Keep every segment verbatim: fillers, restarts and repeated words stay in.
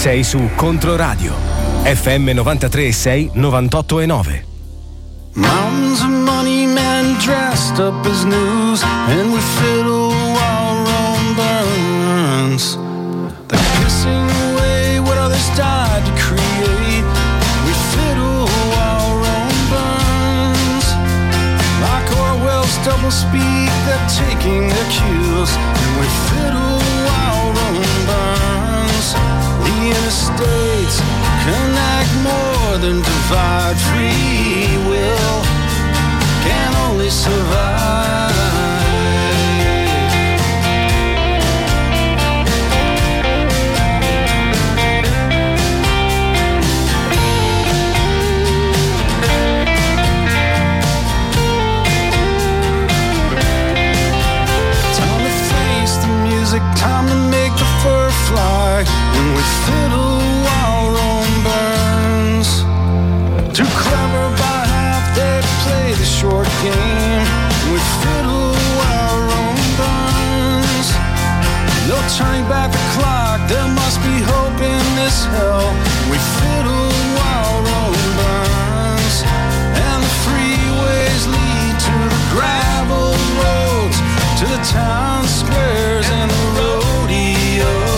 Sei su Controradio F M novantatré e sei, novantotto e nove. Mountains of money men dressed up as news, and we fiddle while Rome burns. They're pissing away what others died to create. We fiddle while Rome burns. Like Orwell's double speak, they're taking their cues, and we fiddle while Rome burns. The interstates connect more than divide. Free will can only survive. Time to face the music, time to make the fur fly, and we fiddle while Rome burns. Too clever by half, they play the short game. We fiddle while Rome burns. No turning back the clock, there must be hope in this hell. We fiddle while Rome burns. And the freeways lead to the gravel roads, to the town squares and the rodeos.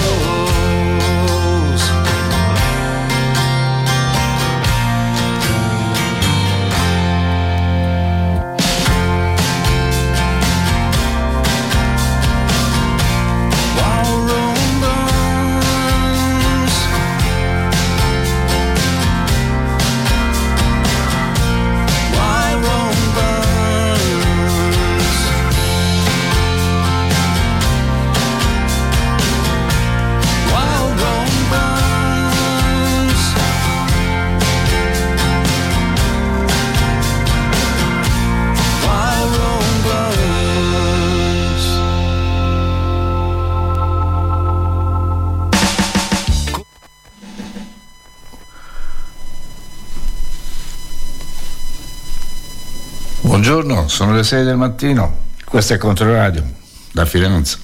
Buongiorno, sono le sei del mattino, questo è Controradio, da Firenze.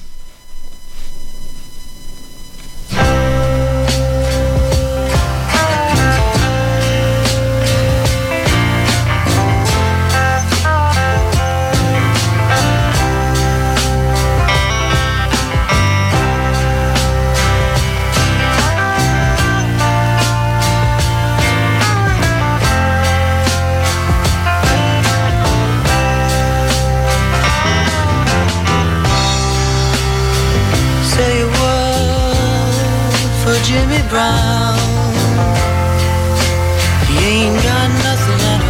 Jimmy Brown, he ain't got nothing at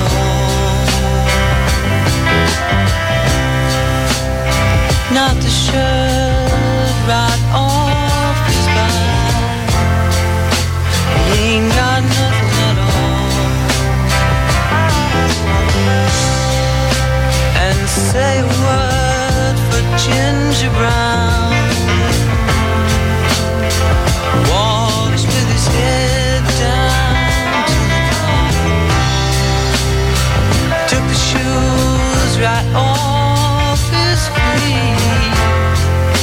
all, not the shirt right off his back, he ain't got nothing at all, and say a word for Ginger Brown. Walks with his head down to the ground. Took the shoes right off his feet.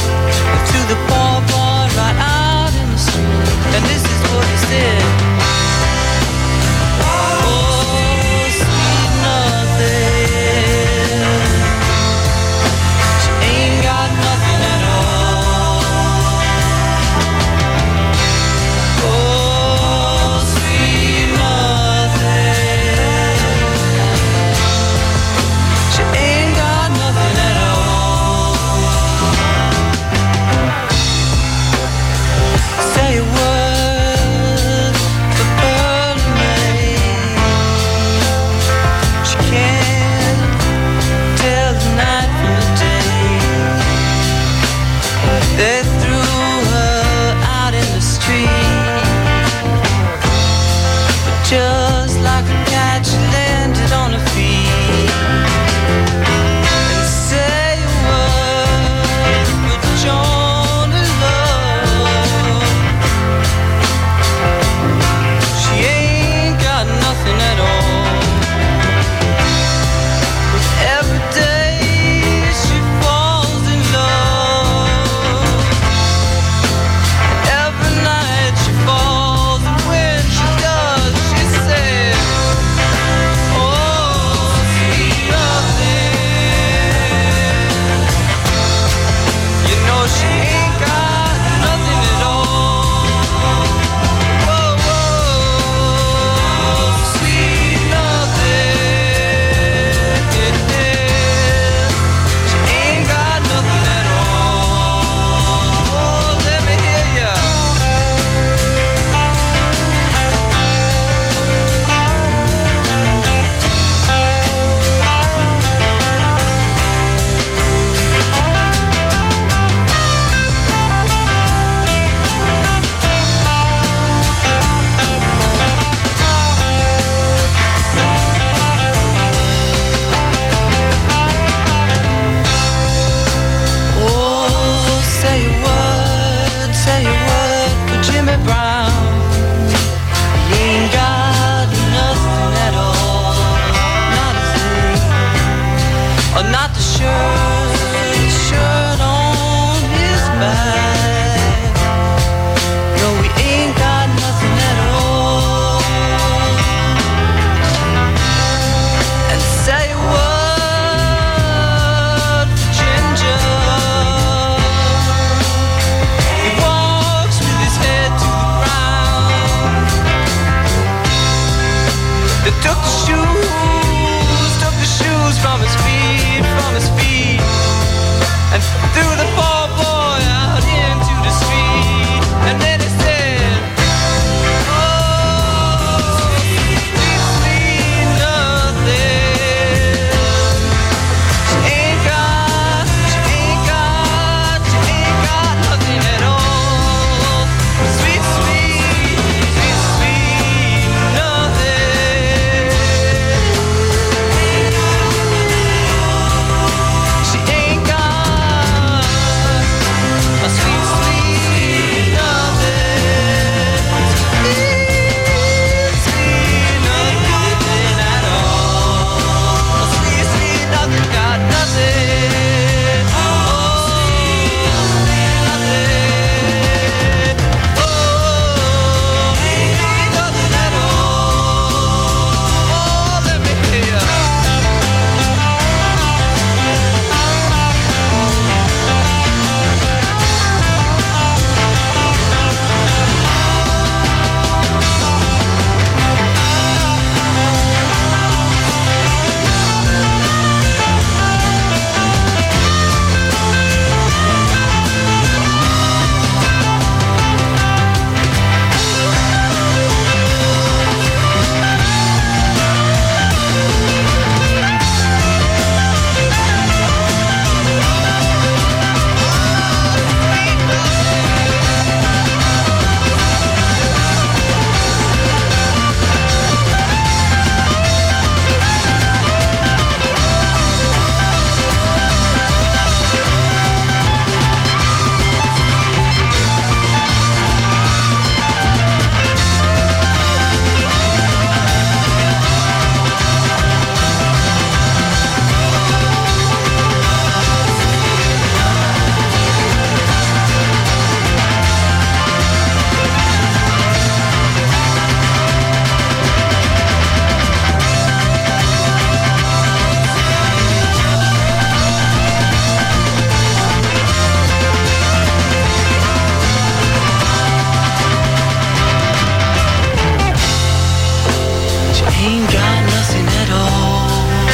ain't got nothing at all.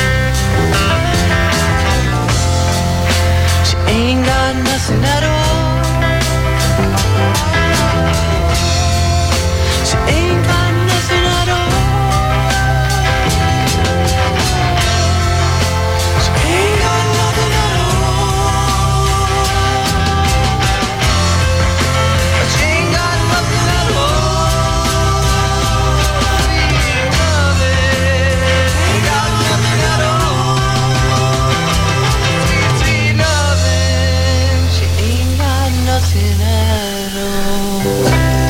She ain't got nothing at all. She ain't got nothing at all. She ain't got nothing at all. She ain't got nothing at all. Ain't got nothing at all. Sweet, sweet loving. She ain't got nothing at all.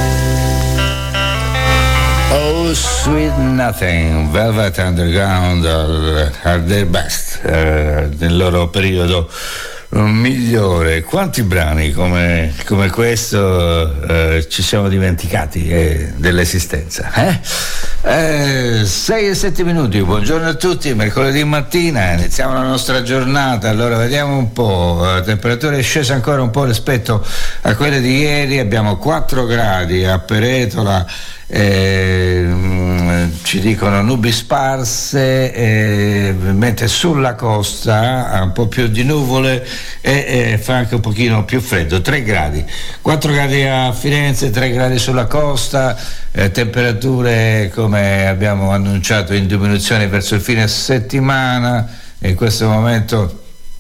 Oh, Sweet Nothing, Velvet Underground are their best, eh, nel loro periodo migliore. Quanti brani come, come questo eh, ci siamo dimenticati eh, dell'esistenza? Eh? Eh, sei e sette minuti, buongiorno a tutti, mercoledì mattina, iniziamo la nostra giornata. Allora vediamo un po', la temperatura è scesa ancora un po' rispetto a quelle di ieri, abbiamo quattro gradi a Peretola. Eh, ci dicono nubi sparse, eh, mentre sulla costa ha un po' più di nuvole e eh, fa anche un pochino più freddo. Tre gradi, quattro gradi a Firenze, tre gradi sulla costa, eh, temperature come abbiamo annunciato in diminuzione verso il fine settimana. In questo momento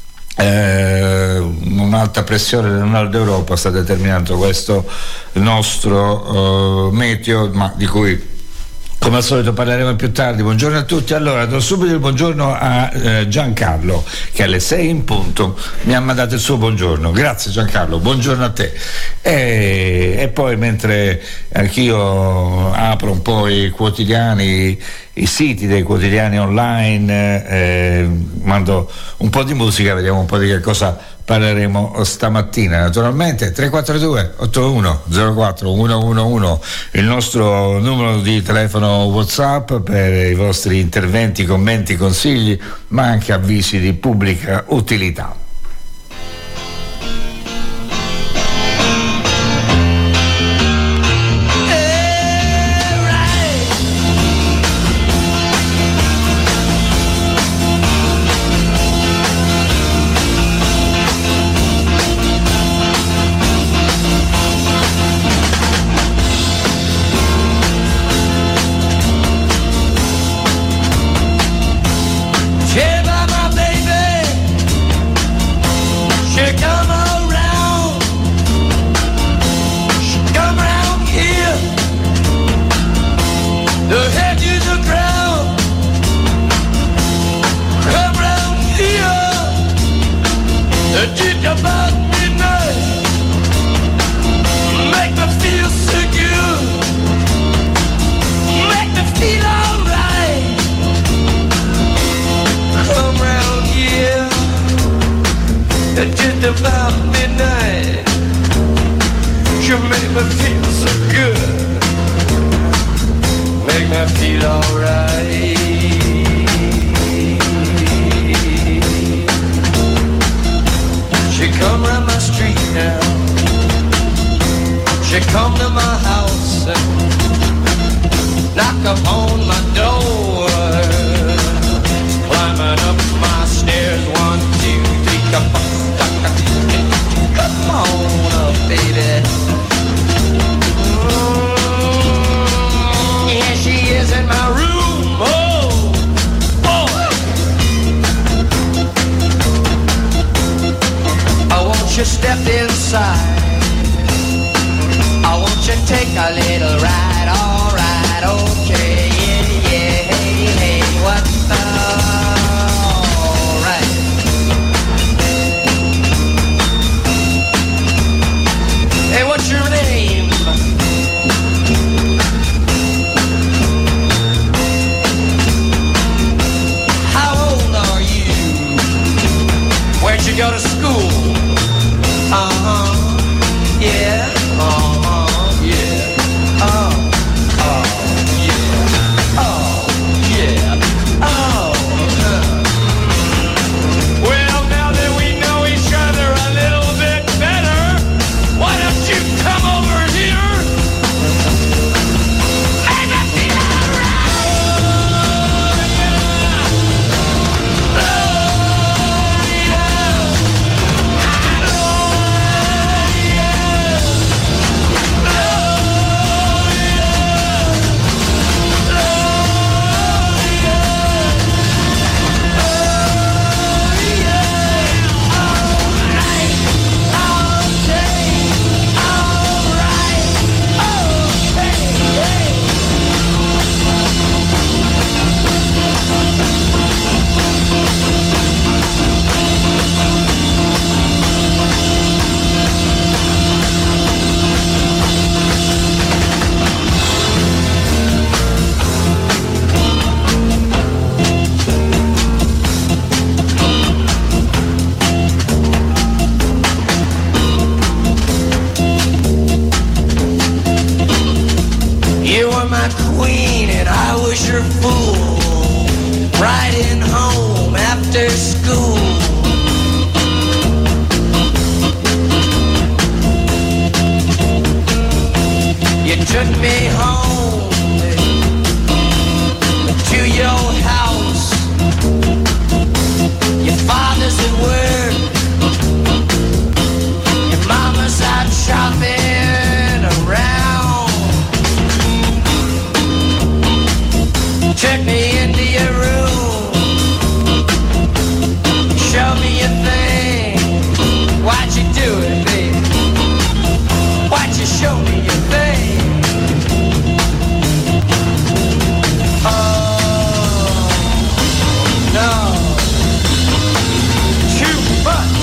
Eh, un'alta pressione nel nord Europa sta determinando questo nostro uh, meteo, ma di cui come al solito parleremo più tardi. Buongiorno a tutti. Allora do subito il buongiorno a eh, Giancarlo, che alle sei in punto mi ha mandato il suo buongiorno. Grazie Giancarlo, buongiorno a te. E, e poi mentre anch'io apro un po' i quotidiani, i siti dei quotidiani online, eh, mando un po' di musica, vediamo un po' di che cosa parleremo stamattina. Naturalmente tre quattro due otto uno zero quattro uno uno uno il nostro numero di telefono WhatsApp per i vostri interventi, commenti, consigli, ma anche avvisi di pubblica utilità. Uh-huh, yeah, uh-huh, yeah. were my queen and I was your fool. Riding home after school. You took me home to your house. Your father's at work. Your mama's out shopping around. Took me into your room. Show me your thing. Why'd you do it, baby? Why'd you show me your thing? Oh, no. Too much.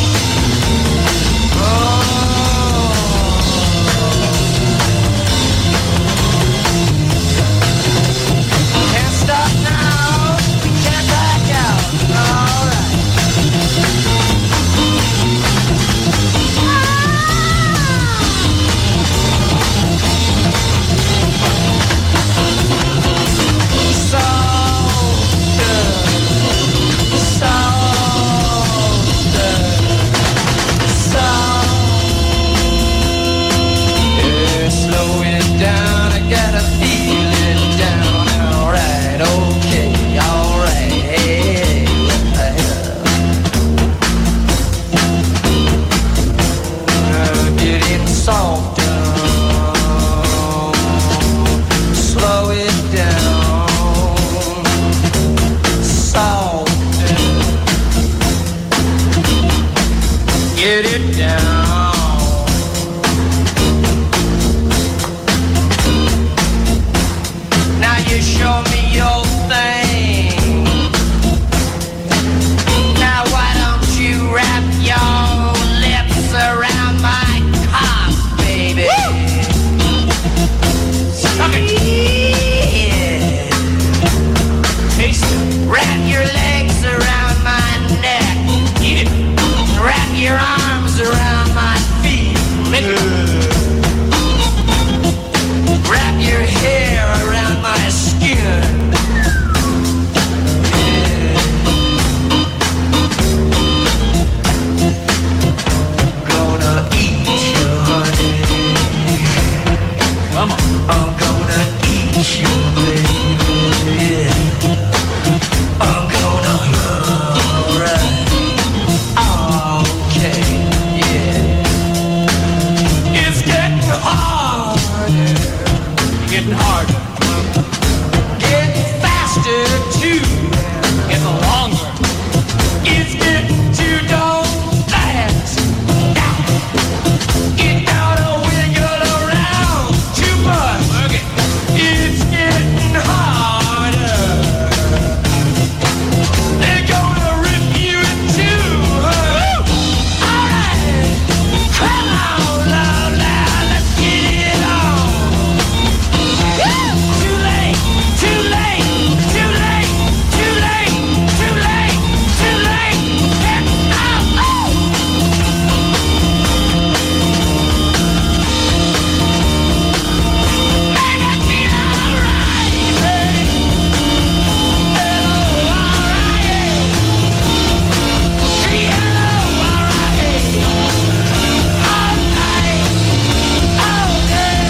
Oh. Can't stop now. We can't back out. All right. So good. So good. So. Yeah, slow it down. I gotta feel it down. All right, okay, all right. Hey, what the hell? Uh, getting softer. Slow it down. Softer. Get it down. Now you show me your thing. Now why don't you wrap your lips around my cock, baby? Suck it. Yeah. Taste it. Wrap your legs around my neck. Eat it. Wrap your arms around my feet. Lick it. Wrap your hair around my skin. Yeah. Gonna eat you, honey. Come on. I'm gonna eat you, baby. Yeah. I'm gonna, alright. Okay, yeah. It's getting harder. Getting harder. Getting faster too. Getting longer. It's getting too darn fast. Get down and wiggle around too much. It's getting harder. They're gonna rip you in two. Alright. Come on, love, now let's get it on. Too late, too late, too late, too late, too late, too late. Get out. Oh. Make it feel alright, baby. Hello, alright. Hello, alright. Alright. Okay.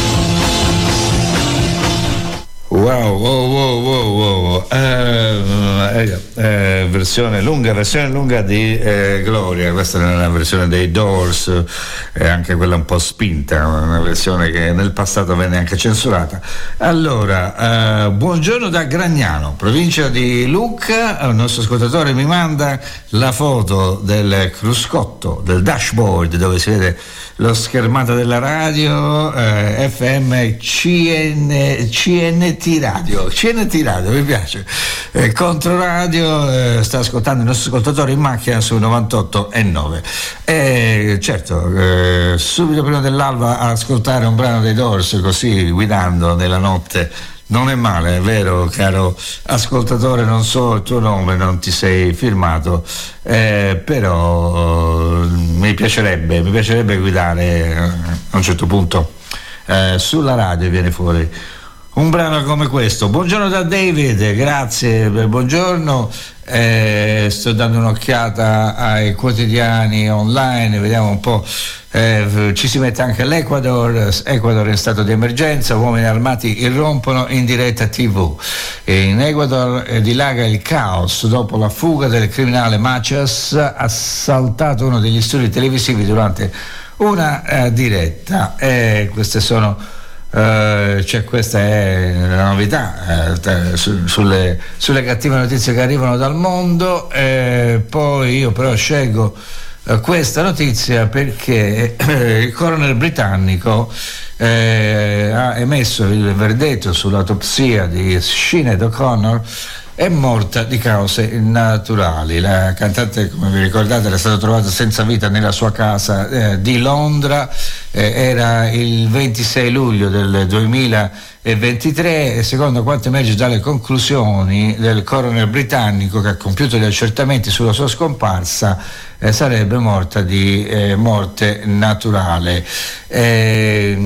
Wow, wow, wow, wow, wow. Uh, eh, eh, versione lunga, versione lunga di eh, Gloria. Questa è una versione dei Doors, eh, anche quella un po' spinta, una versione che nel passato venne anche censurata. Allora, eh, buongiorno da Gragnano, provincia di Lucca. Il nostro ascoltatore mi manda la foto del cruscotto, del dashboard dove si vede lo schermato della radio, eh, F M C N, C N T Radio, C N T Radio, mi piace. Eh, Controradio, eh, sta ascoltando il nostro ascoltatore in macchina su novantotto e nove. E certo, eh, subito prima dell'alba ascoltare un brano dei Doors così guidando nella notte non è male, è vero, caro ascoltatore, non so il tuo nome, non ti sei firmato, eh, però eh, mi piacerebbe, mi piacerebbe guidare eh, a un certo punto eh, sulla radio viene fuori un brano come questo. Buongiorno da David, grazie, buongiorno. Eh, sto dando un'occhiata ai quotidiani online, vediamo un po'. Eh, ci si mette anche l'Ecuador, Ecuador in stato di emergenza, uomini armati irrompono in diretta tivù. E in Ecuador eh, dilaga il caos dopo la fuga del criminale Macias, assaltato uno degli studi televisivi durante una eh, diretta. E queste sono Uh, cioè questa è la novità uh, su, sulle, sulle cattive notizie che arrivano dal mondo. Eh, poi io però scelgo uh, questa notizia perché eh, il coroner britannico eh, ha emesso il verdetto sull'autopsia di Sinead O'Connor. È morta di cause naturali. La cantante, come vi ricordate, era stata trovata senza vita nella sua casa eh, di Londra. Eh, era il ventisei luglio del duemilaventitré e secondo quanto emerge dalle conclusioni del coroner britannico che ha compiuto gli accertamenti sulla sua scomparsa, eh, sarebbe morta di eh, morte naturale. Eh,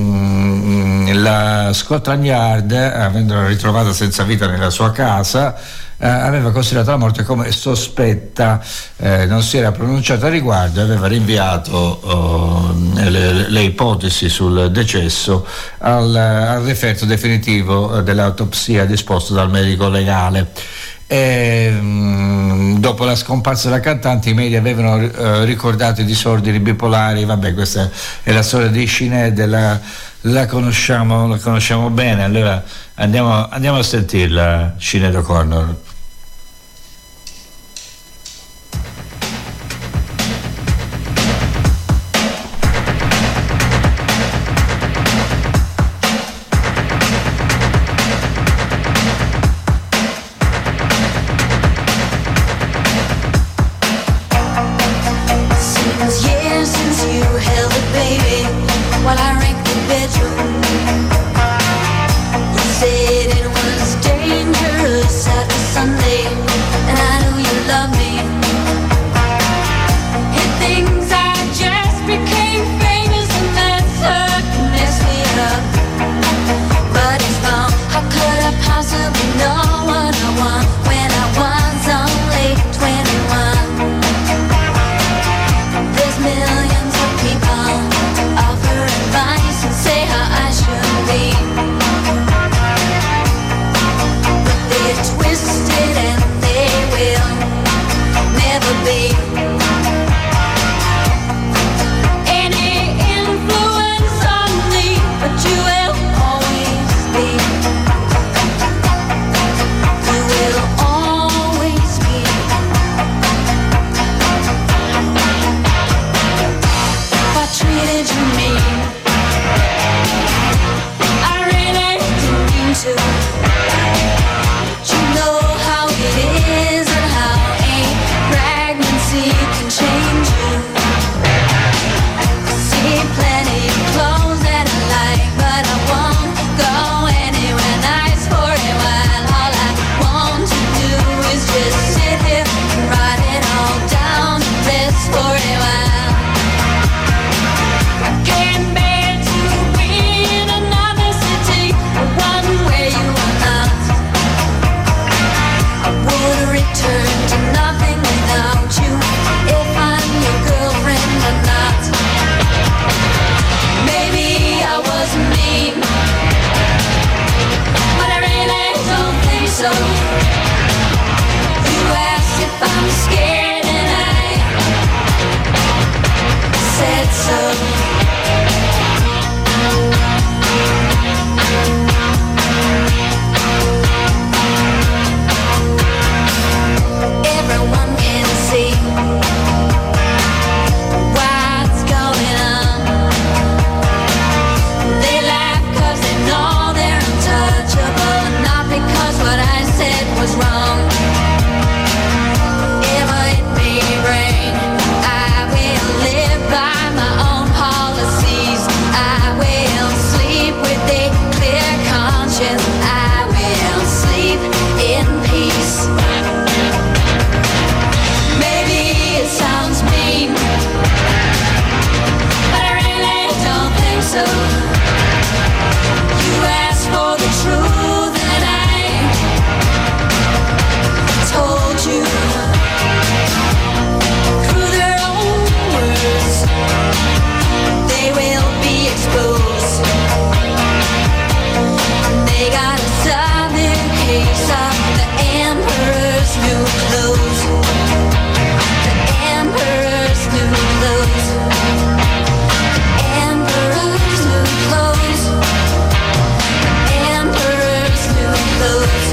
la Scotland Yard, avendola ritrovata senza vita nella sua casa, eh, aveva considerato la morte come sospetta, eh, non si era pronunciata al riguardo e aveva rinviato oh, le, le ipotesi sul decesso al, al referto definitivo dell'autopsia disposto dal medico legale. E, mh, dopo la scomparsa della cantante i media avevano eh, ricordato i disordini bipolari. Vabbè, questa è la storia di Sinead, la, la conosciamo la conosciamo bene, allora andiamo, andiamo a sentirla, Sinead O'Connor. scared and I said so. Everyone can see what's going on. They laugh cause they know they're untouchable, not because what I said was wrong. Ever it may rain, I will live by my own policies. I will sleep with a clear conscience. I will sleep in peace. Maybe it sounds mean, but I really don't think so. You asked for the truth and I told you through their own words they will be exposed. They got a southern case of the emperor's new clothes. The emperor's new clothes. The emperor's new clothes. The emperor's new clothes.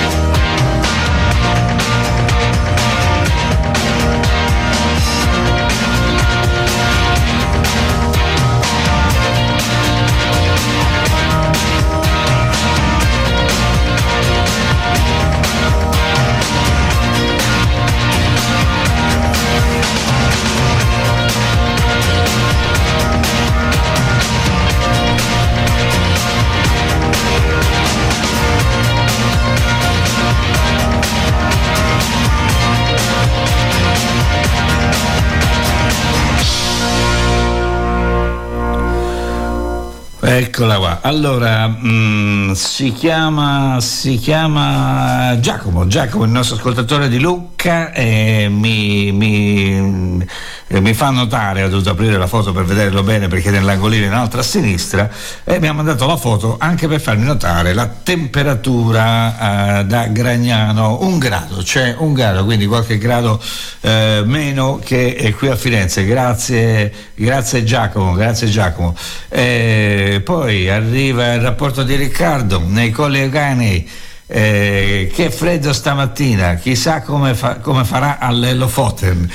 Eccola qua. Allora, mh, si chiama si chiama Giacomo, Giacomo, il nostro ascoltatore di Lucca, e mi, mi, eh, mi fa notare, ho dovuto aprire la foto per vederlo bene perché è nell'angolino in alto a sinistra, e mi ha mandato la foto anche per farmi notare la temperatura eh, da Gragnano, un grado, c'è un grado, quindi qualche grado eh, meno che eh, qui a Firenze. Grazie, grazie Giacomo, grazie Giacomo. Eh, poi arriva il rapporto di Riccardo nei Colli Euganei. Eh, che freddo stamattina, chissà come, fa, come farà all'Elofoten.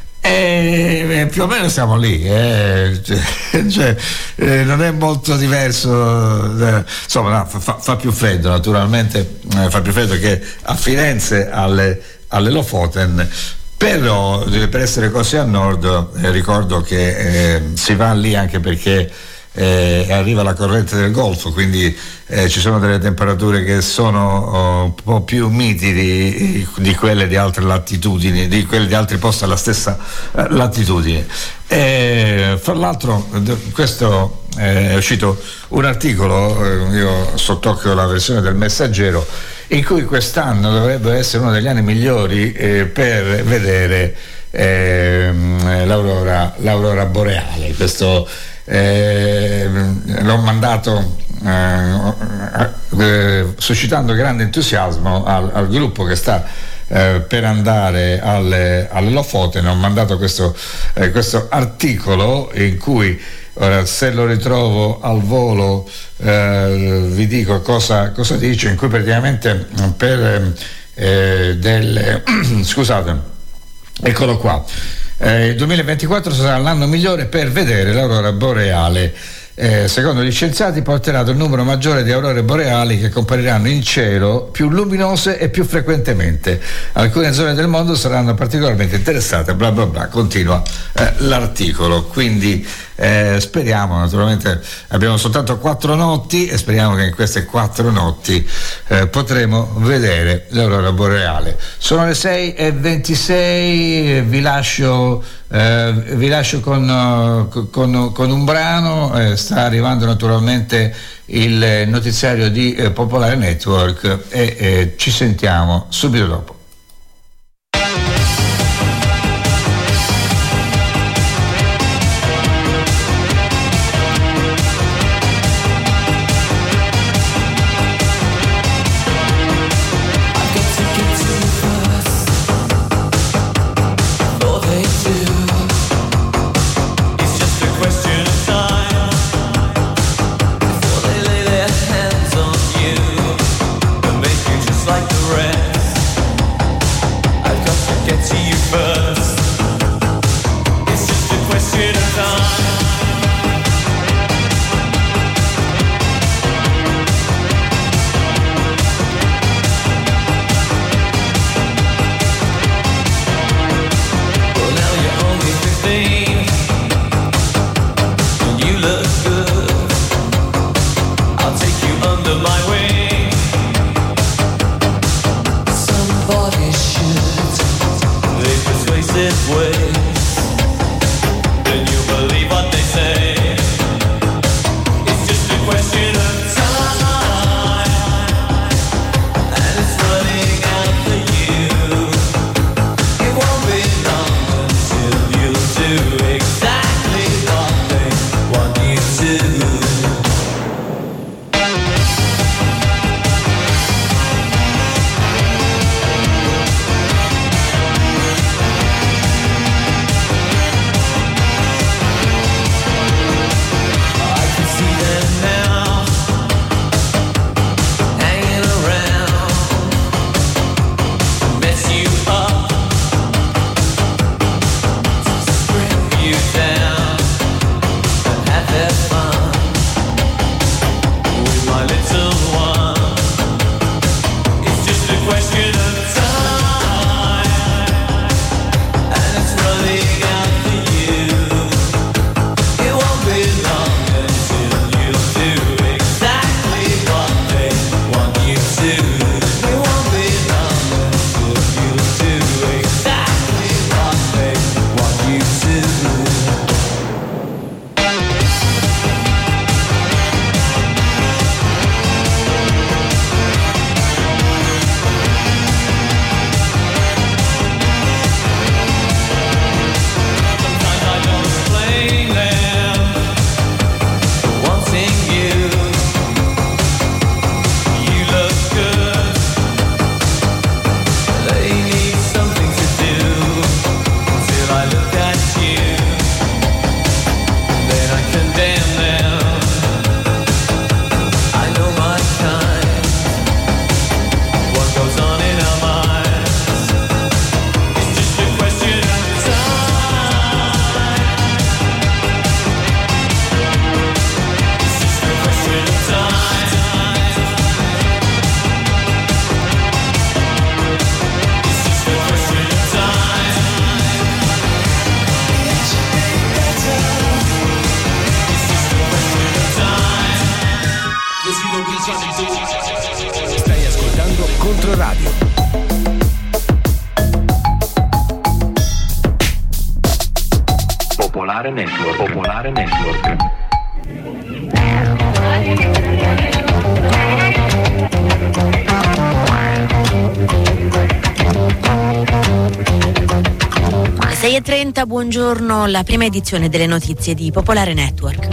Eh, più o meno siamo lì, eh. cioè, cioè, eh, non è molto diverso, eh, insomma no, fa, fa più freddo naturalmente, eh, fa più freddo che a Firenze alle, all'Elofoten. Però per essere così a nord eh, ricordo che eh, si va lì anche perché eh, arriva la corrente del Golfo, quindi eh, ci sono delle temperature che sono oh, un po' più miti di, di quelle di altre latitudini, di quelle di altri posti alla stessa eh, latitudine. E, fra l'altro questo eh, è uscito un articolo, eh, io sott'occhio la versione del Messaggero, in cui quest'anno dovrebbe essere uno degli anni migliori eh, per vedere eh, l'aurora, l'aurora boreale. Questo eh, l'ho mandato eh, eh, suscitando grande entusiasmo al, al gruppo che sta eh, per andare alle, alle Lofoten. Ho mandato questo, eh, questo articolo in cui, ora se lo ritrovo al volo eh, vi dico cosa, cosa dice, in cui praticamente per eh, del scusate, eccolo qua, eh, il duemilaventiquattro sarà l'anno migliore per vedere l'aurora boreale. Eh, secondo gli scienziati porterà ad un numero maggiore di aurore boreali che compariranno in cielo più luminose e più frequentemente. Alcune zone del mondo saranno particolarmente interessate, bla bla bla, continua eh, l'articolo. Quindi eh, speriamo, naturalmente abbiamo soltanto quattro notti e speriamo che in queste quattro notti eh, potremo vedere l'aurora boreale. Sono le sei e ventisei, vi lascio Eh, vi lascio con, uh, con, con un brano. Eh, sta arrivando naturalmente il notiziario di eh, Popolare Network e eh, ci sentiamo subito dopo. Stai ascoltando Controradio. Popolare Network. Popolare Network. sei e trenta, buongiorno, la prima edizione delle notizie di Popolare Network.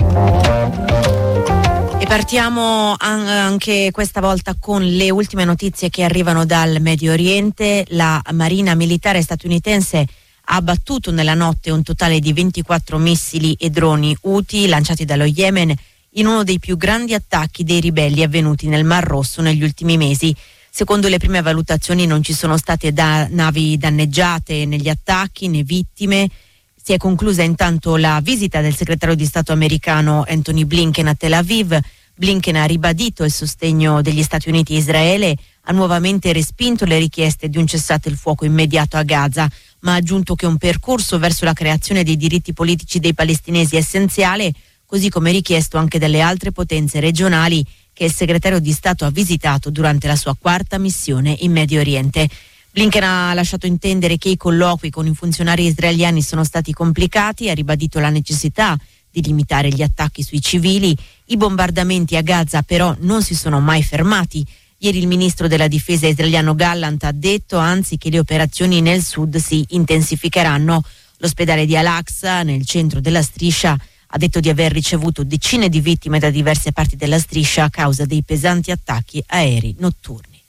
E partiamo anche questa volta con le ultime notizie che arrivano dal Medio Oriente. La Marina Militare statunitense ha abbattuto nella notte un totale di ventiquattro missili e droni Houthi lanciati dallo Yemen in uno dei più grandi attacchi dei ribelli avvenuti nel Mar Rosso negli ultimi mesi. Secondo le prime valutazioni non ci sono state da- navi danneggiate negli attacchi né vittime. Si è conclusa intanto la visita del segretario di Stato americano Anthony Blinken a Tel Aviv. Blinken ha ribadito il sostegno degli Stati Uniti a Israele, ha nuovamente respinto le richieste di un cessate il fuoco immediato a Gaza, ma ha aggiunto che un percorso verso la creazione dei diritti politici dei palestinesi è essenziale, così come richiesto anche dalle altre potenze regionali che il segretario di Stato ha visitato durante la sua quarta missione in Medio Oriente. Blinken ha lasciato intendere che i colloqui con i funzionari israeliani sono stati complicati, ha ribadito la necessità di limitare gli attacchi sui civili. I bombardamenti a Gaza però non si sono mai fermati. Ieri il ministro della difesa israeliano Gallant ha detto anzi che le operazioni nel sud si intensificheranno. L'ospedale di Al-Aqsa, nel centro della striscia, ha detto di aver ricevuto decine di vittime da diverse parti della striscia a causa dei pesanti attacchi aerei notturni.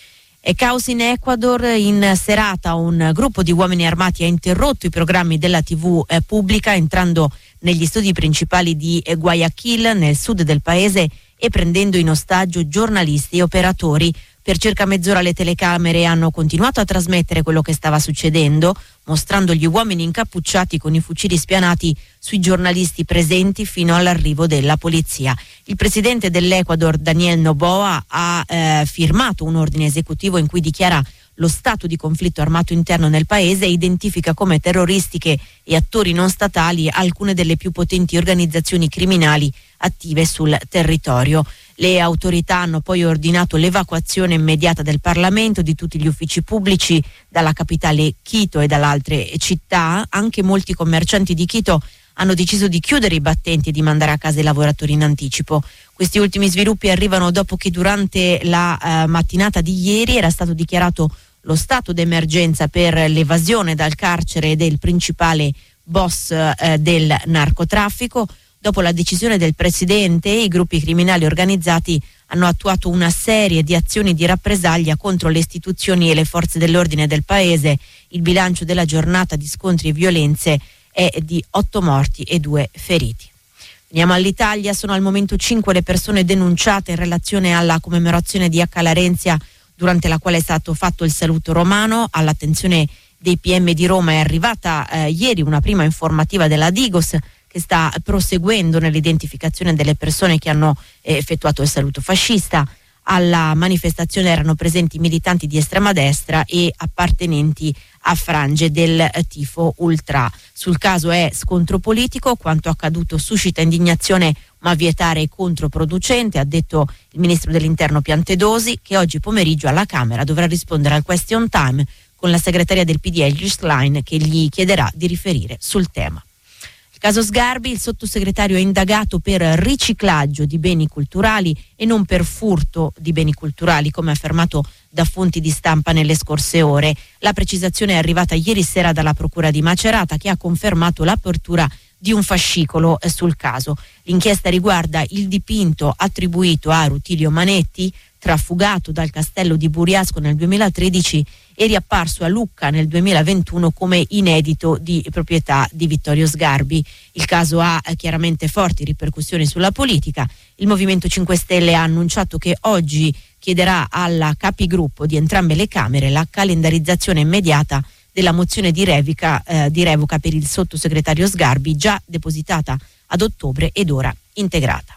E caos in Ecuador. In serata un gruppo di uomini armati ha interrotto i programmi della tivù eh, pubblica entrando negli studi principali di Guayaquil, nel sud del paese, e prendendo in ostaggio giornalisti e operatori. Per circa mezz'ora le telecamere hanno continuato a trasmettere quello che stava succedendo, mostrando gli uomini incappucciati con i fucili spianati sui giornalisti presenti fino all'arrivo della polizia. Il presidente dell'Ecuador, Daniel Noboa, ha eh, firmato un ordine esecutivo in cui dichiara lo stato di conflitto armato interno nel paese e identifica come terroristiche e attori non statali alcune delle più potenti organizzazioni criminali attive sul territorio. Le autorità hanno poi ordinato l'evacuazione immediata del Parlamento, di tutti gli uffici pubblici dalla capitale Quito e dalle altre città. Anche molti commercianti di Quito hanno deciso di chiudere i battenti e di mandare a casa i lavoratori in anticipo. Questi ultimi sviluppi arrivano dopo che durante la eh, mattinata di ieri era stato dichiarato lo stato d'emergenza per l'evasione dal carcere del principale boss eh, del narcotraffico. Dopo la decisione del presidente, i gruppi criminali organizzati hanno attuato una serie di azioni di rappresaglia contro le istituzioni e le forze dell'ordine del paese. Il bilancio della giornata di scontri e violenze è di otto morti e due feriti. Veniamo all'Italia. Sono al momento cinque le persone denunciate in relazione alla commemorazione di Acca Larenzia, durante la quale è stato fatto il saluto romano. All'attenzione dei P M di Roma è arrivata eh, ieri una prima informativa della Digos, che sta proseguendo nell'identificazione delle persone che hanno eh, effettuato il saluto fascista. Alla manifestazione erano presenti militanti di estrema destra e appartenenti a frange del eh, tifo ultra. Sul caso è scontro politico, quanto accaduto suscita indignazione ma vietare è controproducente, ha detto il ministro dell'Interno Piantedosi, che oggi pomeriggio alla Camera dovrà rispondere al question time con la segretaria del P D L Schlein, che gli chiederà di riferire sul tema. Caso Sgarbi, il sottosegretario è indagato per riciclaggio di beni culturali e non per furto di beni culturali, come affermato da fonti di stampa nelle scorse ore. La precisazione è arrivata ieri sera dalla Procura di Macerata, che ha confermato l'apertura di un fascicolo sul caso. L'inchiesta riguarda il dipinto attribuito a Rutilio Manetti, trafugato dal castello di Buriasco nel duemilatredici e riapparso a Lucca nel duemilaventuno come inedito di proprietà di Vittorio Sgarbi. Il caso ha eh, chiaramente forti ripercussioni sulla politica. Il Movimento cinque Stelle ha annunciato che oggi chiederà alla capigruppo di entrambe le Camere la calendarizzazione immediata della mozione di revoca, eh, di revoca per il sottosegretario Sgarbi, già depositata ad ottobre ed ora integrata.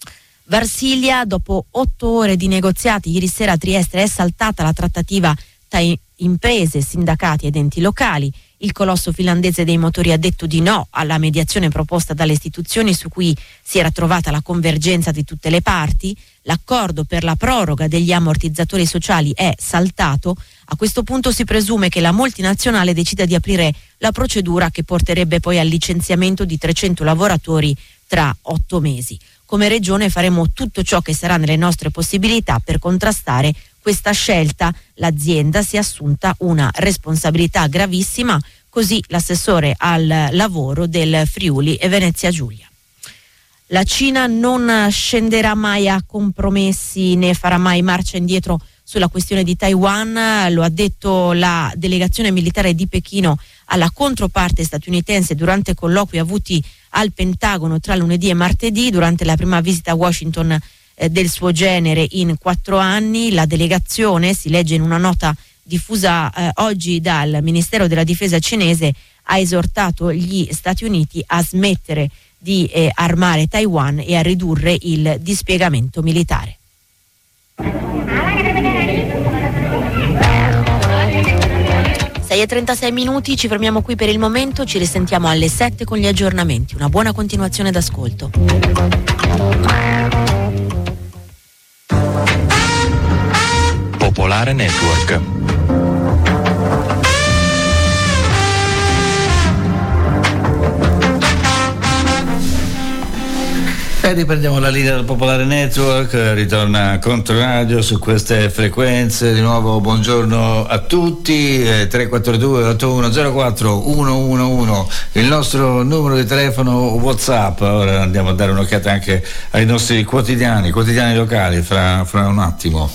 Varsilia, dopo otto ore di negoziati, ieri sera a Trieste è saltata la trattativa tra imprese, sindacati ed enti locali. Il colosso finlandese dei motori ha detto di no alla mediazione proposta dalle istituzioni, su cui si era trovata la convergenza di tutte le parti. L'accordo per la proroga degli ammortizzatori sociali è saltato. A questo punto si presume che la multinazionale decida di aprire la procedura che porterebbe poi al licenziamento di trecento lavoratori tra otto mesi. Come Regione faremo tutto ciò che sarà nelle nostre possibilità per contrastare questa scelta. L'azienda si è assunta una responsabilità gravissima, così l'assessore al lavoro del Friuli e Venezia Giulia. La Cina non scenderà mai a compromessi né farà mai marcia indietro sulla questione di Taiwan, lo ha detto la delegazione militare di Pechino alla controparte statunitense durante colloqui avuti al Pentagono tra lunedì e martedì, durante la prima visita a Washington eh, del suo genere in quattro anni. La delegazione, si legge in una nota diffusa eh, oggi dal Ministero della Difesa cinese, ha esortato gli Stati Uniti a smettere di eh, armare Taiwan e a ridurre il dispiegamento militare. sei e trentasei minuti, ci fermiamo qui per il momento, ci risentiamo alle sette con gli aggiornamenti. Una buona continuazione d'ascolto. Popolare Network. E riprendiamo la linea del Popolare Network, ritorna Controradio su queste frequenze. Di nuovo buongiorno a tutti, eh, tre quattro due otto uno zero quattro uno uno uno il nostro numero di telefono WhatsApp. Ora andiamo a dare un'occhiata anche ai nostri quotidiani, quotidiani locali fra, fra un attimo.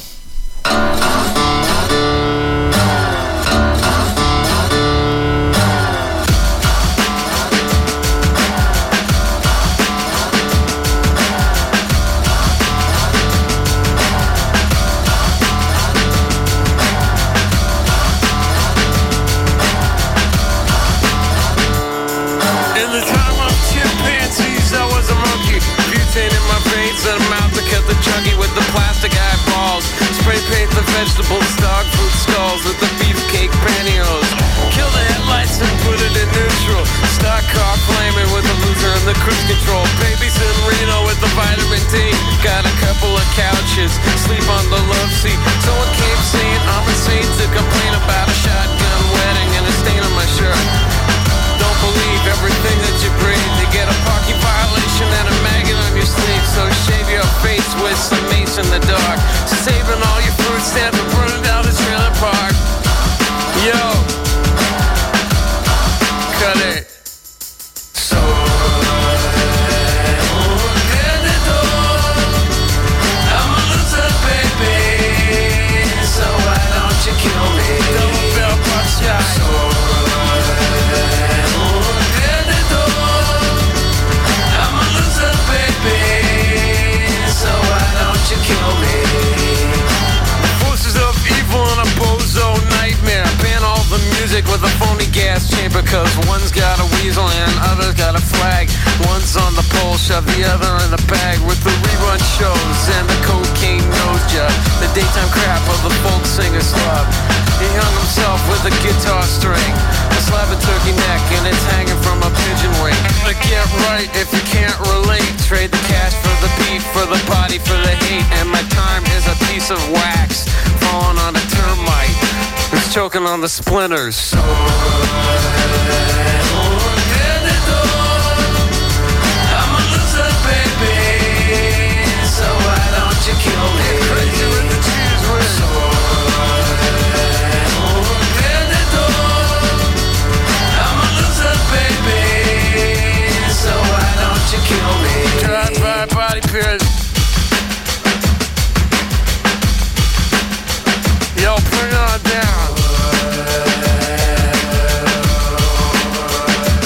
Vegetables, dog food stalls with the beefcake pantyhose. Kill the headlights and put it in neutral. Stock car flaming with the loser and the cruise control. Babies in Reno with the vitamin D. Got a couple of couches, sleep on the love seat. Someone came saying I'm insane to complain about a shotgun wedding and a stain on my shirt. Don't believe everything that you breathe. You get a parking violation and a maggot on your sleeve. So shave your face with some mace in the dark. Saving all your food stamps and burning down the trailer park. Yo, cut it. So I'm a loser, baby. So why don't you kill me? Double bell pop shot. So you kill me. Forces of evil and a bozo nightmare. Ban all the music with a phony gas chamber, cause one's got a weasel and other's got a flag. One's on the pole, shove the other in the bag. With the rerun shows and the cocaine nose job, the daytime crap of the folk singer's love. He hung himself with a guitar string, a slab of turkey neck, and it's hanging from a pigeon wing. But get right if you can't relate. Trade the cash for the beat, for the body, for the hate. And my time is a piece of wax falling on a termite. It's choking on the splinters. So I'm a loser, baby. So why don't you kill me? Crazy with the cheese whiz. So I'm a loser, baby. So why don't you kill me? Drive-by body pierce. Yo, bring it on down.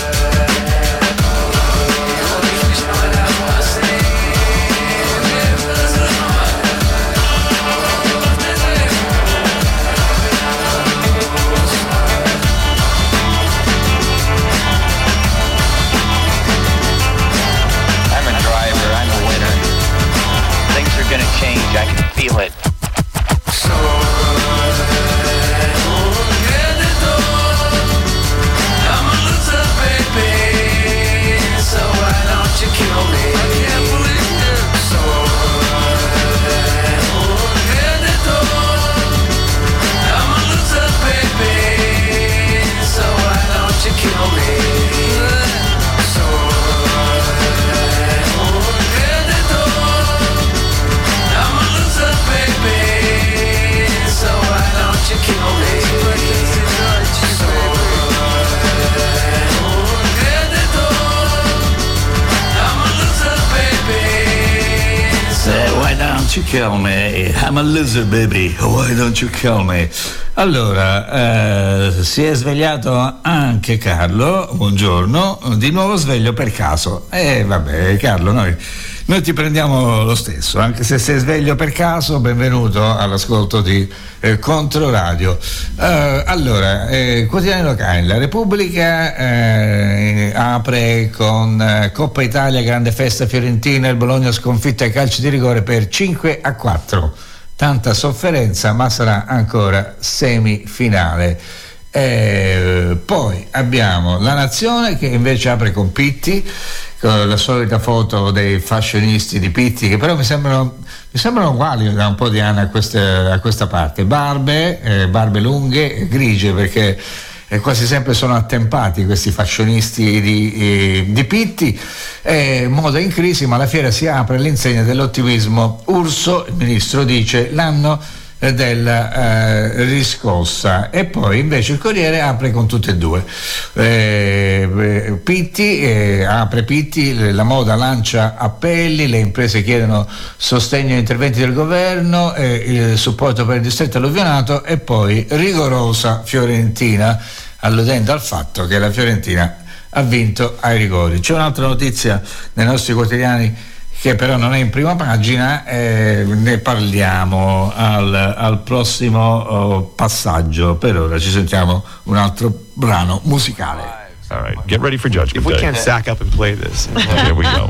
don't you kill me? I'm a loser, baby. Why don't you kill me? Allora, eh, si è svegliato anche Carlo, buongiorno, di nuovo sveglio per caso. E eh, vabbè, Carlo, noi, noi ti prendiamo lo stesso, anche se sei sveglio per caso, benvenuto all'ascolto di eh, Controradio. Eh, allora, eh, quotidiani locali, La Repubblica eh, apre con eh, Coppa Italia, grande festa fiorentina, il Bologna sconfitta ai calci di rigore per cinque a quattro. Tanta sofferenza, ma sarà ancora semifinale. Eh, poi abbiamo La Nazione che invece apre con Pitti, con la solita foto dei fashionisti di Pitti, che però mi sembrano, mi sembrano uguali da un po' di anni a, queste, a questa parte. Barbe, eh, barbe lunghe, grigie, perché e quasi sempre sono attempati questi fascionisti di, eh, di Pitti. Eh, moda in crisi, ma la fiera si apre all'insegna dell'ottimismo. Urso, il ministro, dice l'anno eh, della eh, riscossa. E poi invece il Corriere apre con tutte e due. Eh, Pitti eh, apre Pitti, la moda lancia appelli, le imprese chiedono sostegno agli interventi del governo, eh, il supporto per il distretto alluvionato, e poi rigorosa Fiorentina, alludendo al fatto che la Fiorentina ha vinto ai rigori. C'è un'altra notizia nei nostri quotidiani che però non è in prima pagina, eh, ne parliamo al, al prossimo oh, passaggio. Per ora ci sentiamo un altro brano musicale. All right, get ready for judgment. If we day. can't sack up and play this. Here we go.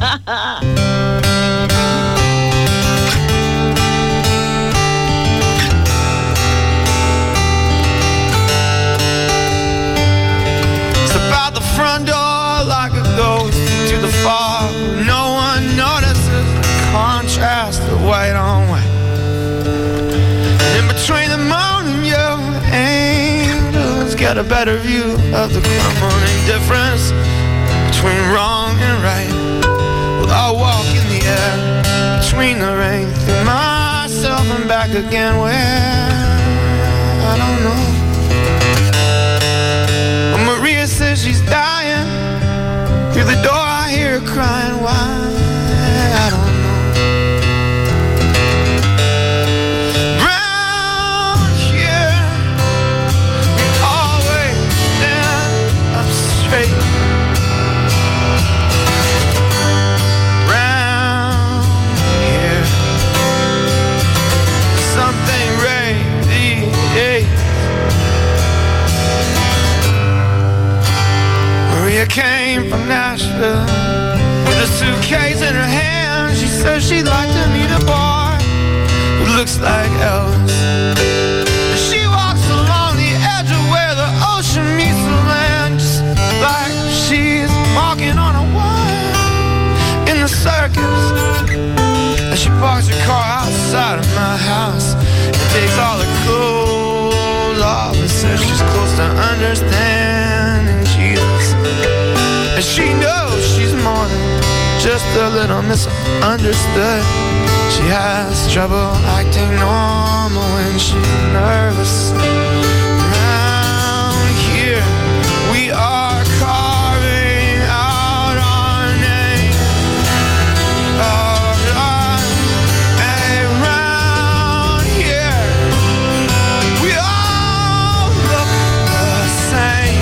Front door like a ghost to the fog. No one notices the contrast of white on white. In between the moon and you, angels get a better view of the crumbling difference between wrong and right. Well, I'll walk in the air between the rain, through myself and back again. Where I don't know. Maria says she's dying. Through the door I hear her crying. Why? I don't know. Round here we always stand up straight. Round here something radiates. Maria came from Nashville with a suitcase in her hand. She says she'd like to meet a boy who looks like Elvis. She walks along the edge of where the ocean meets the land, just like she's walking on a wire in the circus. And she parks her car outside of my house and takes all her clothes off and says she's close to understanding Jesus. And she knows she's more than just a little misunderstood. She has trouble acting normal when she's nervous. Around here we are carving out our name. All right. Around here we all look the same.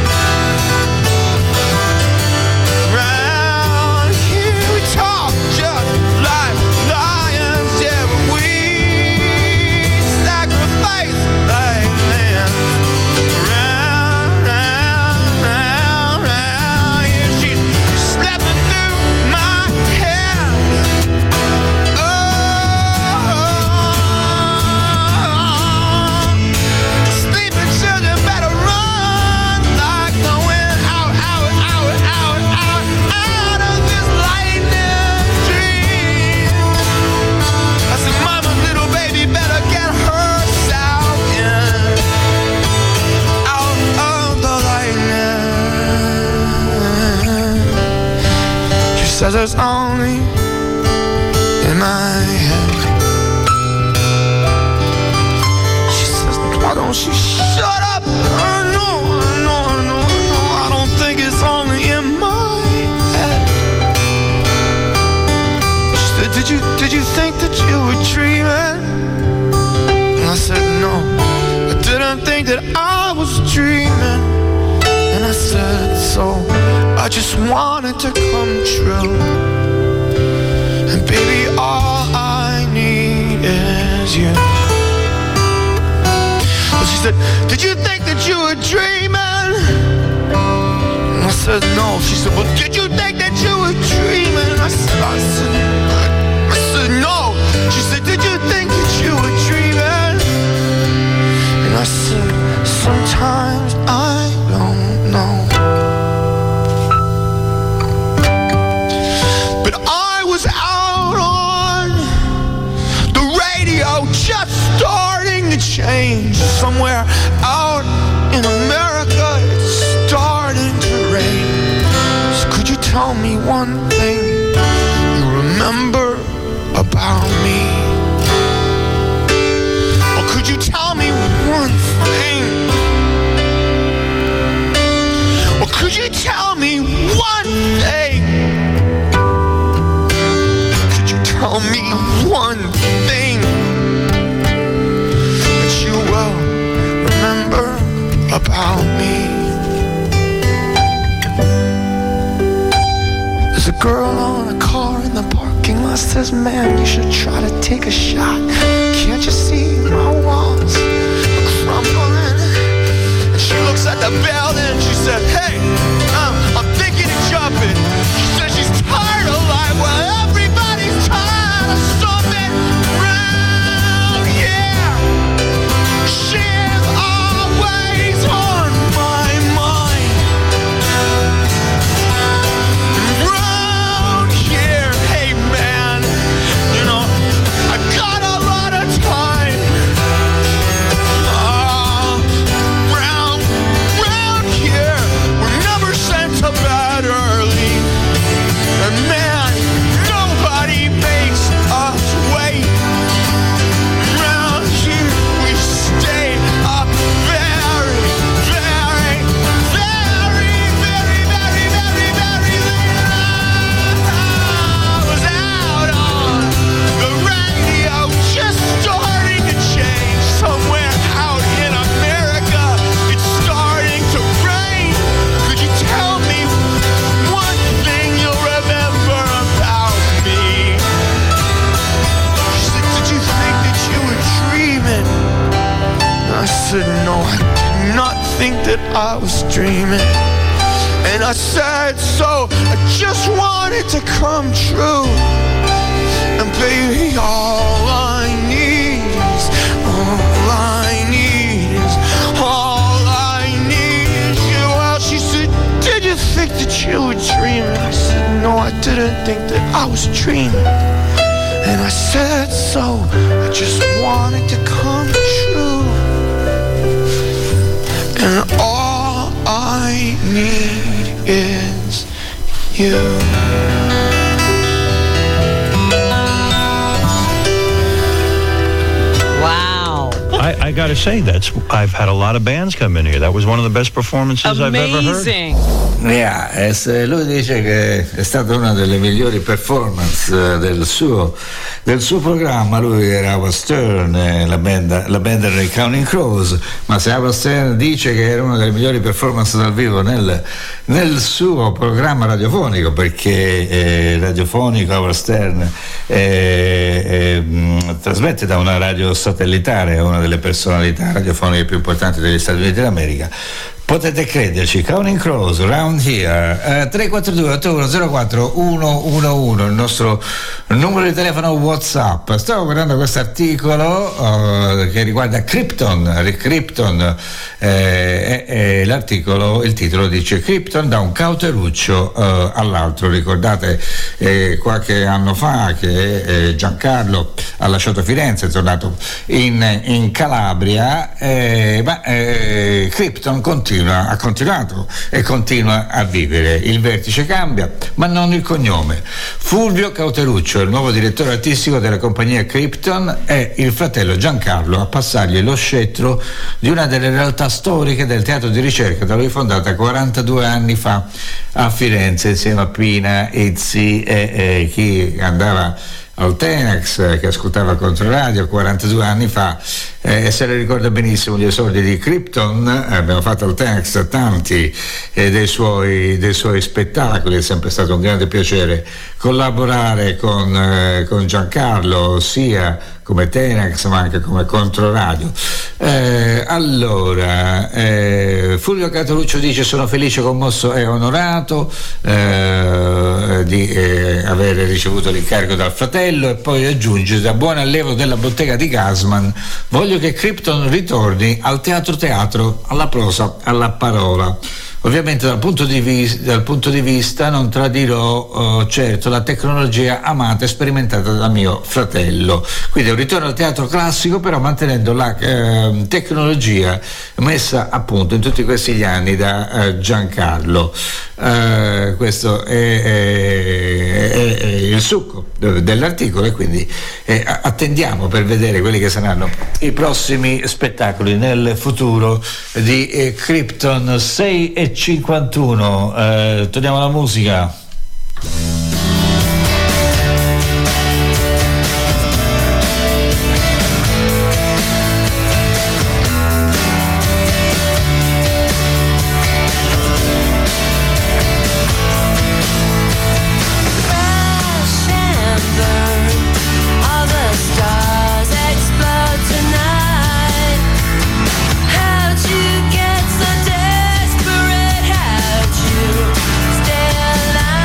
Says there's only in my head. She says, why don't you shut up? Oh, no, no, no, no, I don't think it's only in my head. She said, did you, did you think that you were dreaming? And I said, no, I didn't think that I was dreaming. And I said, so I just wanted to come true. And baby, all I need is you. And she said, did you think that you were dreaming? And I said, no. She said, well, did you think that you were dreaming? I said, I said, I said, no. She said, did you think that you were dreaming? And I said, sometimes I don't know. But I was out on the radio just starting to change. Somewhere out in America it's starting to rain. So could you tell me one thing you remember about me? Or could you tell me one thing? Or could you tell me one thing? Could you tell me one thing that you will remember about me? There's a girl on a car in the parking lot says, man, you should try to take a shot. Can't you see my walls are crumbling? And she looks at the building and she said, hey, um, I'm thinking of jumping. She said she's tired of life. Well, everybody's tired of something round here. She's always on my mind. Round here, hey man, you know, I got a lot of time. Uh, round, round here, we're never sent to bed early. And man, nobody makes us wait. Round here, we stay up very, very, very, very, very, very, very late. I was out on the radio, just starting to change. Somewhere out in America, it's starting to rain. Could you tell me one thing you'll remember about me? She said, did you think that you were dreaming? And I said, no, I did not think that I was dreaming. And I said, so I just wanted to come true. And baby, all I need is, all I need is, all I need is you. Well, she said, did you think that you were dreaming? I said, no, I didn't think that I was dreaming. And I said, so I just wanted to come true. And all I need is you. Wow. I, I got to say, that's I've had a lot of bands come in here. That was one of the best performances I've ever heard. Amazing. Yeah, es- lui dice che è stata una delle migliori performance eh, del suo, del suo programma. Lui era Howard Stern, eh, la band, la band era i Counting Crows, ma se Howard Stern dice che era una delle migliori performance dal vivo nel, nel suo programma radiofonico, perché eh, radiofonico Howard Stern eh, eh, mh, trasmette da una radio satellitare, una delle personalità radiofoniche più importanti degli Stati Uniti d'America. Potete crederci, Counting Crows, Round Here, eh, tre quattro due otto uno zero quattro uno uno uno, il nostro numero di telefono WhatsApp. Stavo guardando questo articolo eh, che riguarda Krypton. Krypton eh, è, è l'articolo, il titolo dice Krypton da un cauteruccio eh, all'altro. Ricordate eh, qualche anno fa che eh, Giancarlo ha lasciato Firenze, è tornato in, in Calabria, eh, ma eh, Krypton continua ha continuato e continua a vivere. Il vertice cambia, ma non il cognome. Fulvio Cauteruccio, il nuovo direttore artistico della compagnia Krypton, è il fratello Giancarlo a passargli lo scettro di una delle realtà storiche del teatro di ricerca, da lui fondata quarantadue anni fa a Firenze, insieme a Pina, Izzi e, e chi andava al Tenax, che ascoltava Controradio quarantadue anni fa, eh, se ne ricorda benissimo gli esordi di Krypton. Eh, abbiamo fatto al Tenax tanti eh, dei, suoi, dei suoi spettacoli, è sempre stato un grande piacere collaborare con, eh, con Giancarlo, sia come Tenax ma anche come Controradio. Eh, allora, eh, Fulvio Cataruccio dice: sono felice, commosso e onorato eh, di eh, aver ricevuto l'incarico dal fratello, e poi aggiunge: da buon allievo della bottega di Gassman voglio che Krypton ritorni al teatro teatro, alla prosa, alla parola. Ovviamente dal punto di, vis- dal punto di vista non tradirò uh, certo la tecnologia amata e sperimentata da mio fratello. Quindi un ritorno al teatro classico, però mantenendo la uh, tecnologia messa a punto in tutti questi anni da uh, Giancarlo. Uh, questo è, è, è, è il succo dell'articolo, e quindi eh, attendiamo per vedere quelli che saranno i prossimi spettacoli nel futuro di eh, Krypton. Sei e cinquantuno, eh, torniamo alla musica. Still alive.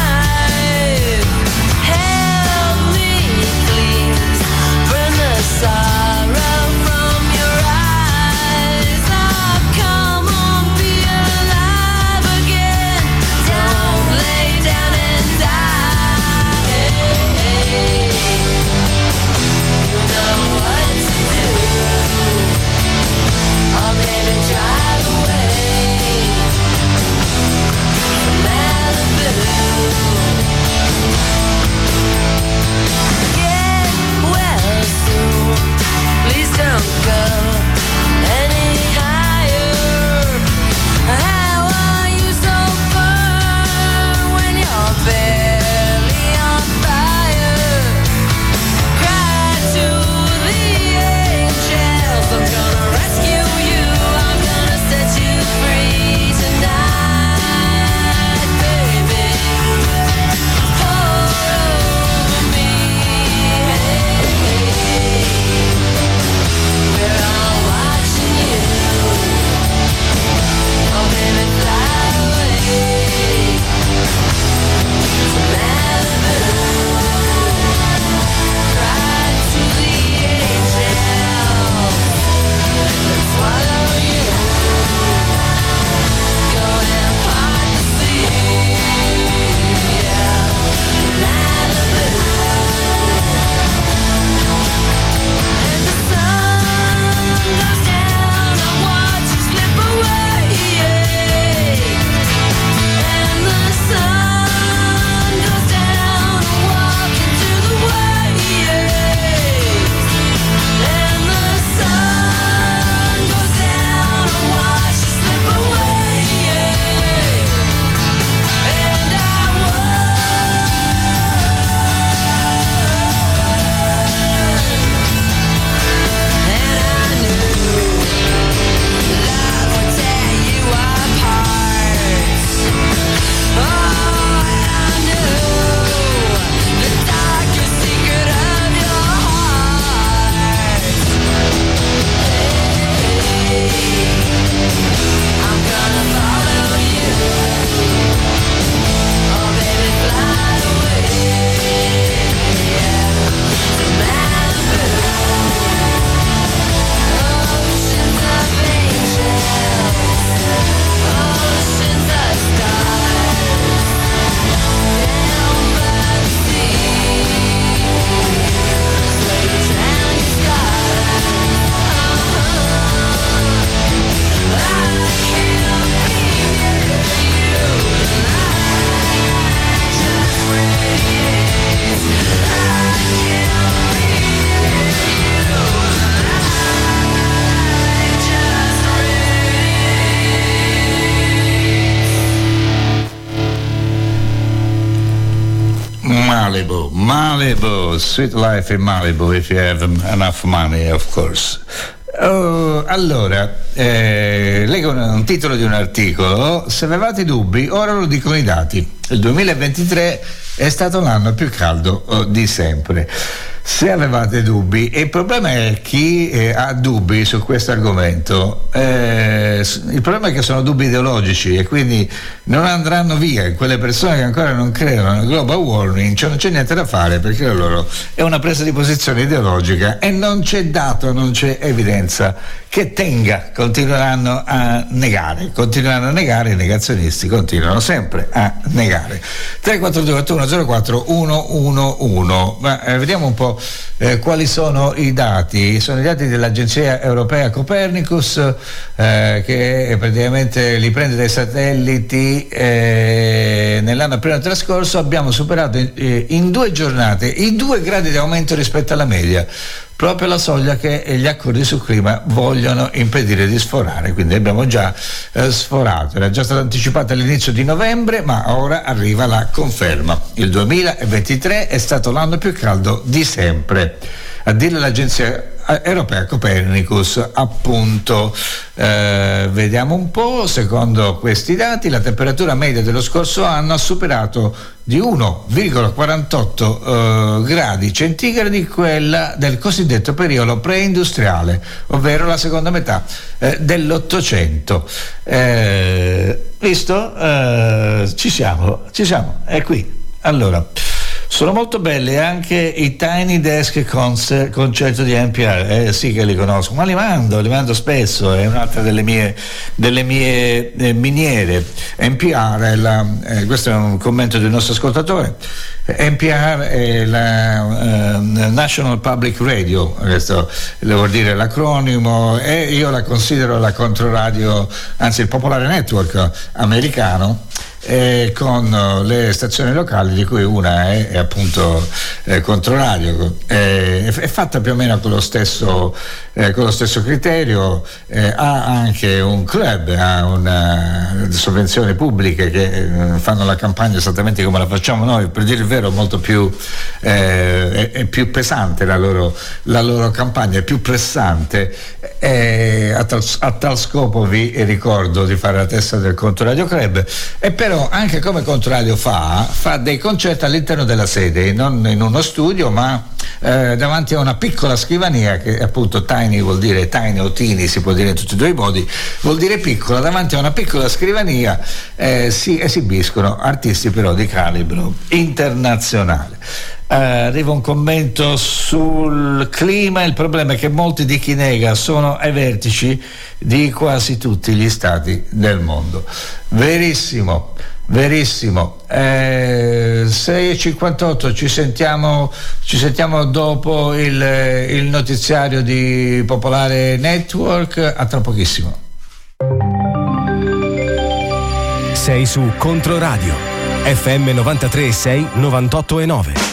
Malibu, Sweet Life in Malibu, if you have enough money, of course. Oh, allora, eh, leggo un titolo di un articolo. Se avevate dubbi, ora lo dicono i dati. Il duemilaventitré è stato l'anno più caldo oh, di sempre. Se avevate dubbi, e il problema è chi eh, ha dubbi su questo argomento, eh, il problema è che sono dubbi ideologici e quindi non andranno via. Quelle persone che ancora non credono nel global warming, cioè non c'è niente da fare, perché loro è una presa di posizione ideologica e non c'è dato, non c'è evidenza che tenga. Continueranno a negare, continueranno a negare, i negazionisti continuano sempre a negare. tre quattro due otto uno zero quattro uno uno uno. Ma eh, vediamo un po' eh, quali sono i dati. Sono i dati dell'Agenzia Europea Copernicus, eh, che praticamente li prende dai satelliti. Eh, nell'anno appena trascorso abbiamo superato in, eh, in due giornate i due gradi di aumento rispetto alla media, proprio la soglia che gli accordi sul clima vogliono impedire di sforare. Quindi abbiamo già eh, sforato. Era già stato anticipato all'inizio di novembre, ma ora arriva la conferma. Il duemilaventitré è stato l'anno più caldo di sempre, a dire l'Agenzia Europea Copernicus, appunto. Eh, vediamo un po'. Secondo questi dati, la temperatura media dello scorso anno ha superato di uno virgola quarantotto eh, gradi centigradi quella del cosiddetto periodo preindustriale, ovvero la seconda metà eh, dell'Ottocento. Eh, visto? Eh, ci siamo, ci siamo, è qui. Allora, sono molto belli anche i Tiny Desk concert, concerto di N P R, eh sì che li conosco, ma li mando, li mando spesso, è un'altra delle mie, delle mie eh, miniere. N P R è la, eh, questo è un commento di un nostro ascoltatore, N P R è la eh, National Public Radio, questo vuol dire l'acronimo, e io la considero la controradio, anzi il popolare network americano, Eh, con le stazioni locali, di cui una è, è appunto eh, Controradio, eh, è, è fatta più o meno con lo stesso, eh, con lo stesso criterio, eh, ha anche un club, ha una sovvenzioni pubbliche che eh, fanno la campagna esattamente come la facciamo noi, per dire il vero molto più eh, è, è più pesante la loro, la loro campagna, è più pressante. Eh, a, tal, a tal scopo vi ricordo di fare la testa del Controradio Club, e però anche come Controradio fa fa dei concerti all'interno della sede, non in uno studio, ma eh, davanti a una piccola scrivania, che appunto tiny vuol dire tiny o teeny, si può dire in tutti e due i modi, vuol dire piccola. Davanti a una piccola scrivania eh, si esibiscono artisti però di calibro internazionale. Uh, arriva un commento sul clima. Il problema è che molti di chi nega sono ai vertici di quasi tutti gli stati del mondo. Verissimo, verissimo. Eh, sei e cinquantotto, ci sentiamo, ci sentiamo dopo il, il notiziario di Popolare Network. A tra pochissimo. Sei su Controradio F M novantatré e sei, novantotto e nove.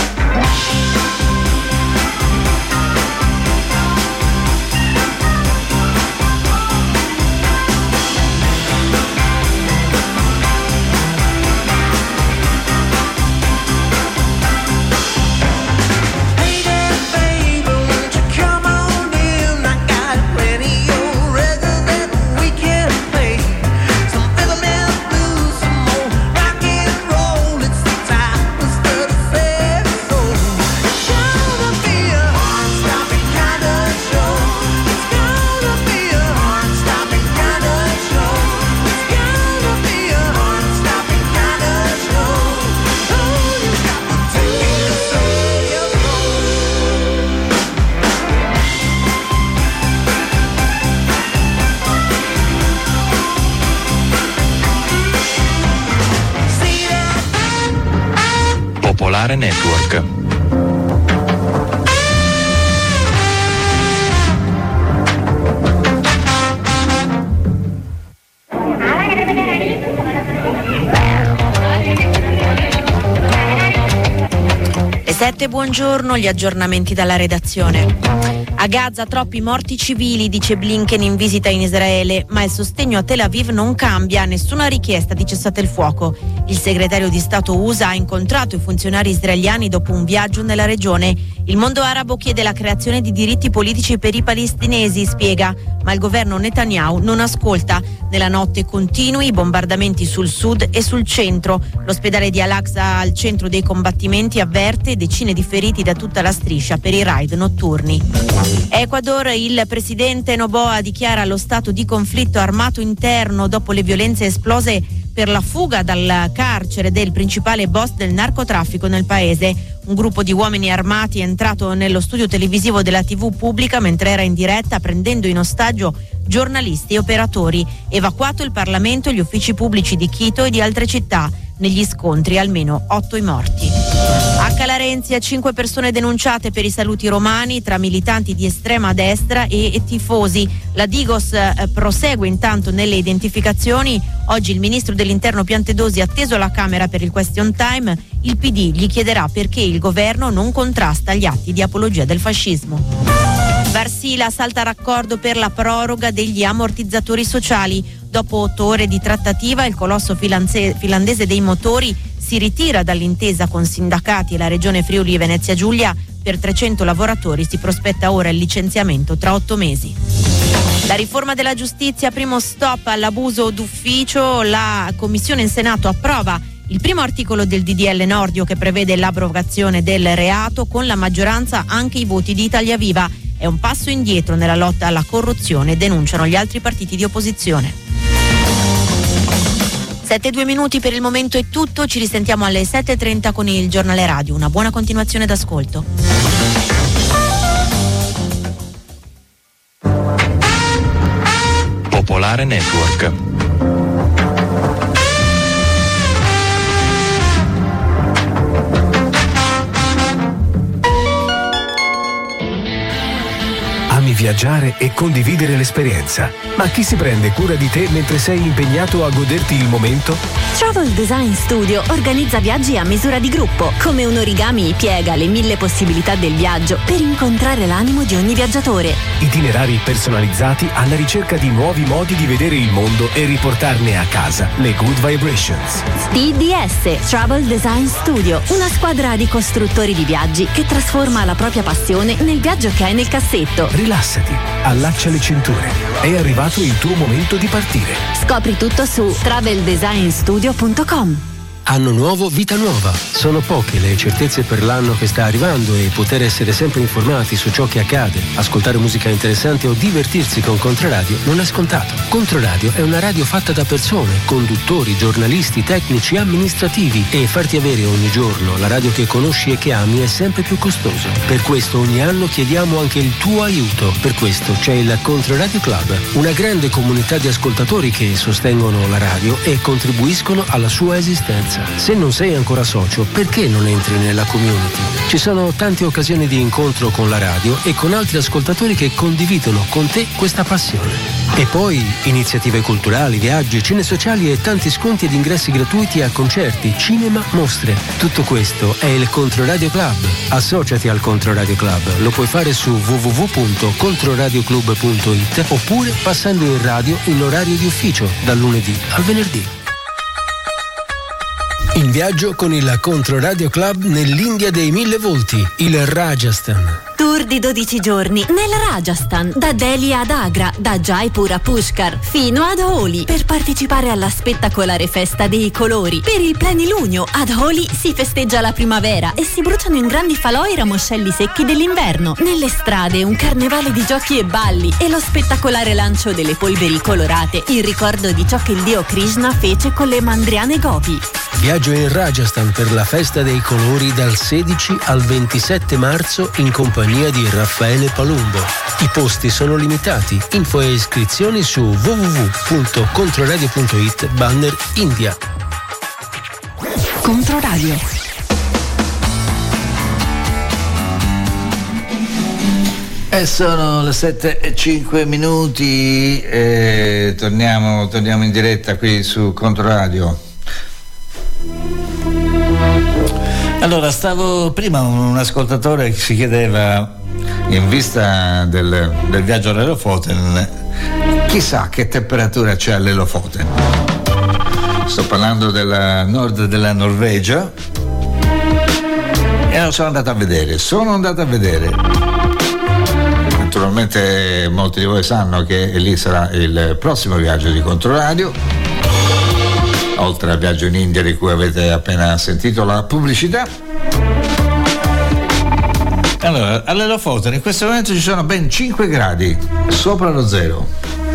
Network. Le sette, buongiorno, gli aggiornamenti dalla redazione. A Gaza troppi morti civili, dice Blinken in visita in Israele, ma il sostegno a Tel Aviv non cambia, nessuna richiesta di cessate il fuoco. Il segretario di Stato U S A ha incontrato i funzionari israeliani dopo un viaggio nella regione. Il mondo arabo chiede la creazione di diritti politici per i palestinesi, spiega, ma il governo Netanyahu non ascolta. Nella notte continui i bombardamenti sul sud e sul centro. L'ospedale di Al-Aqsa al centro dei combattimenti avverte decine di feriti da tutta la striscia per i raid notturni. Ecuador, il presidente Noboa dichiara lo stato di conflitto armato interno dopo le violenze esplose per la fuga dal carcere del principale boss del narcotraffico nel paese. Un gruppo di uomini armati è entrato nello studio televisivo della tivù pubblica mentre era in diretta, prendendo in ostaggio giornalisti e operatori. Evacuato il Parlamento e gli uffici pubblici di Quito e di altre città. Negli scontri almeno otto i morti. A Calarenzia cinque persone denunciate per i saluti romani tra militanti di estrema destra e, e tifosi. La Digos eh, prosegue intanto nelle identificazioni. Oggi il ministro dell'Interno Piantedosi ha atteso alla Camera per il question time. Il P D gli chiederà perché il governo non contrasta gli atti di apologia del fascismo. Varsila salta raccordo per la proroga degli ammortizzatori sociali. Dopo otto ore di trattativa, il colosso filanze- finlandese dei motori si ritira dall'intesa con sindacati e la regione Friuli Venezia Giulia. Per trecento lavoratori si prospetta ora il licenziamento tra otto mesi. La riforma della giustizia, primo stop all'abuso d'ufficio. La Commissione in Senato approva il primo articolo del D D L Nordio che prevede l'abrogazione del reato, con la maggioranza anche i voti di Italia Viva. È un passo indietro nella lotta alla corruzione, denunciano gli altri partiti di opposizione. sette e due minuti per il momento è tutto, ci risentiamo alle sette e trenta con il giornale radio. Una buona continuazione d'ascolto. Popolare Network. Ami viaggiare e condividere l'esperienza, ma chi si prende cura di te mentre sei impegnato a goderti il momento? Travel Design Studio organizza viaggi a misura di gruppo. Come un origami piega le mille possibilità del viaggio per incontrare l'animo di ogni viaggiatore. Itinerari personalizzati alla ricerca di nuovi modi di vedere il mondo e riportarne a casa le good vibrations. T D S, Travel Design Studio, una squadra di costruttori di viaggi che trasforma la propria passione nel viaggio che hai nel cassetto. Rilassati, allaccia le cinture. È arrivato il tuo momento di partire. Scopri tutto su travel design studio punto com. Anno nuovo, vita nuova. Sono poche le certezze per l'anno che sta arrivando e poter essere sempre informati su ciò che accade, ascoltare musica interessante o divertirsi con Controradio non è scontato. Controradio è una radio fatta da persone, conduttori, giornalisti, tecnici, amministrativi, e farti avere ogni giorno la radio che conosci e che ami è sempre più costoso. Per questo ogni anno chiediamo anche il tuo aiuto. Per questo c'è il Controradio Club, una grande comunità di ascoltatori che sostengono la radio e contribuiscono alla sua esistenza. Se non sei ancora socio, perché non entri nella community? Ci sono tante occasioni di incontro con la radio e con altri ascoltatori che condividono con te questa passione. E poi iniziative culturali, viaggi, cene sociali e tanti sconti ed ingressi gratuiti a concerti, cinema, mostre. Tutto questo è il Controradio Club. Associati al Controradio Club. Lo puoi fare su w w w punto controradioclub punto i t oppure passando in radio in orario di ufficio dal lunedì al venerdì. In viaggio con il Controradio Club nell'India dei mille volti, il Rajasthan. Tour di dodici giorni nel Rajasthan, da Delhi ad Agra, da Jaipur a Pushkar, fino ad Holi, per partecipare alla spettacolare festa dei colori. Per il plenilunio ad Holi si festeggia la primavera e si bruciano in grandi falò i ramoscelli secchi dell'inverno. Nelle strade un carnevale di giochi e balli e lo spettacolare lancio delle polveri colorate, in ricordo di ciò che il dio Krishna fece con le mandriane gopi. Viaggio in Rajasthan per la festa dei colori dal sedici al ventisette marzo in compagnia di Raffaele Palumbo. I posti sono limitati. Info e iscrizioni su w w w punto controradio punto i t banner India. Controradio. E sono le sette e cinque minuti e torniamo, torniamo in diretta qui su Controradio. Allora, stavo prima un ascoltatore che si chiedeva in vista del, del viaggio all'Elofoten, chissà che temperatura c'è all'Elofoten. Sto parlando del nord della Norvegia e sono andato a vedere, sono andato a vedere. Naturalmente molti di voi sanno che lì sarà il prossimo viaggio di Controradio, oltre al viaggio in India di cui avete appena sentito la pubblicità. Allora, all'Elofoten in questo momento ci sono ben cinque gradi sopra lo zero.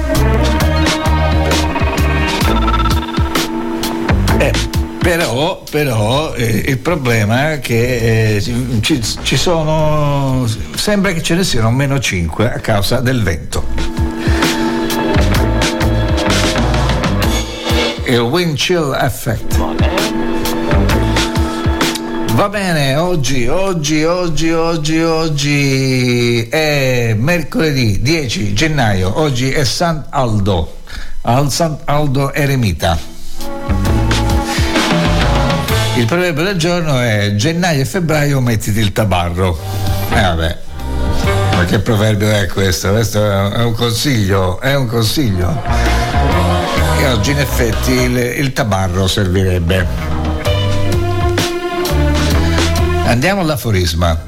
Eh, però, però eh, il problema è che eh, ci, ci sono, sembra che ce ne siano meno cinque a causa del vento. Il wind chill effect. Va bene, oggi, oggi, oggi, oggi, oggi è mercoledì dieci gennaio, oggi è Sant'Aldo, al Sant'Aldo Eremita. Il proverbio del giorno è gennaio e febbraio mettiti il tabarro. Eh vabbè, ma che proverbio è questo? Questo è un consiglio, è un consiglio. E oggi in effetti il, il tabarro servirebbe. Andiamo all'aforisma.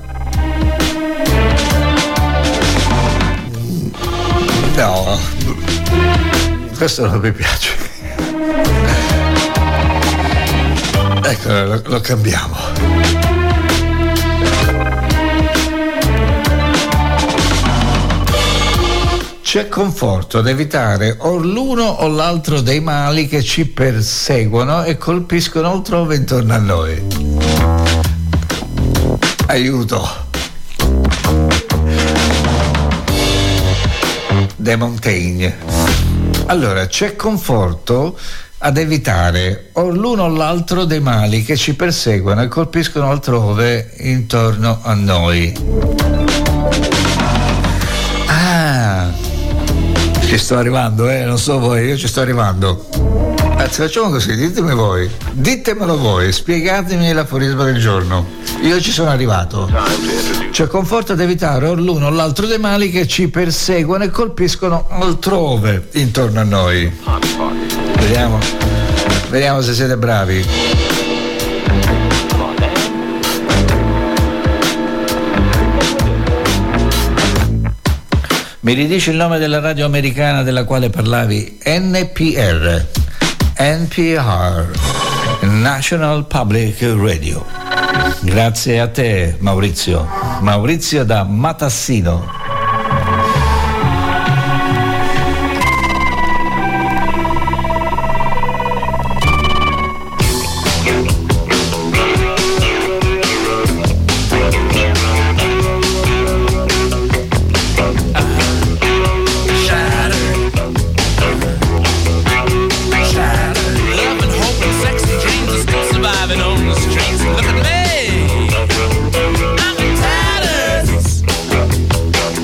No, questo non mi piace. Ecco, lo, lo cambiamo. C'è conforto ad evitare o l'uno o l'altro dei mali che ci perseguono e colpiscono altrove intorno a noi. Aiuto. De Montaigne. Allora, c'è conforto ad evitare o l'uno o l'altro dei mali che ci perseguono e colpiscono altrove intorno a noi. Ah, ci sto arrivando, eh, non so voi, io ci sto arrivando. Anzi, facciamo così, ditemi voi, ditemelo voi, spiegatemi l'aforisma del giorno. Io ci sono arrivato. C'è conforto ad evitare o l'uno o l'altro dei mali che ci perseguono e colpiscono altrove intorno a noi. Vediamo, vediamo se siete bravi. Mi ridici il nome della radio americana della quale parlavi? N P R. N P R, National Public Radio. Grazie a te, Maurizio. Maurizio da Matassino. Look at me, I'm in tatters.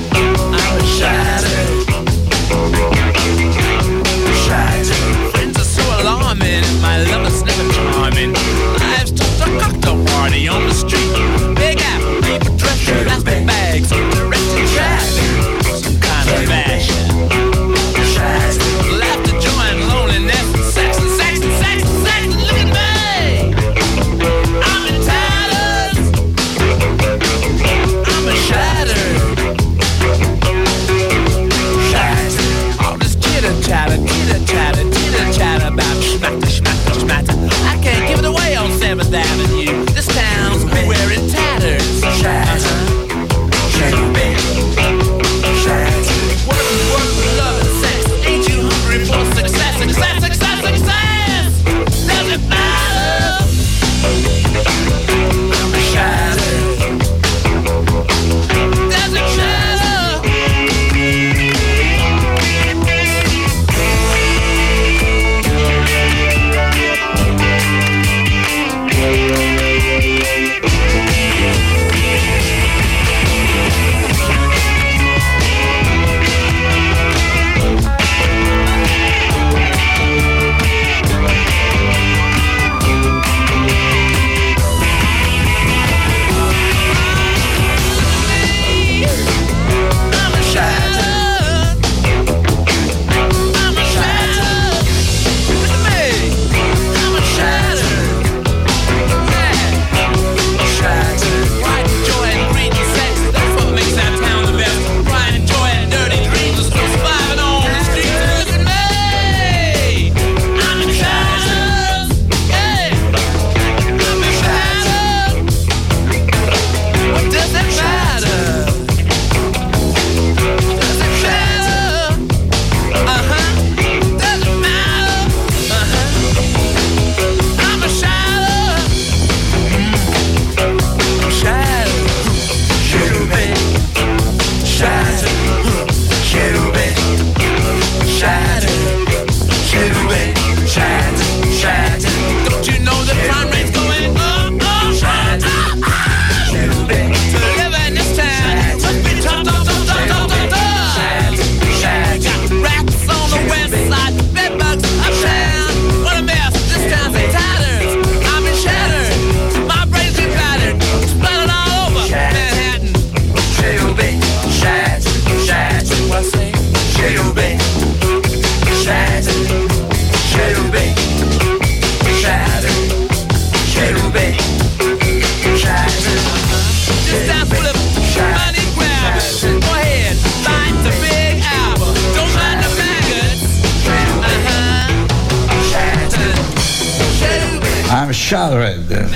I'm Shattered.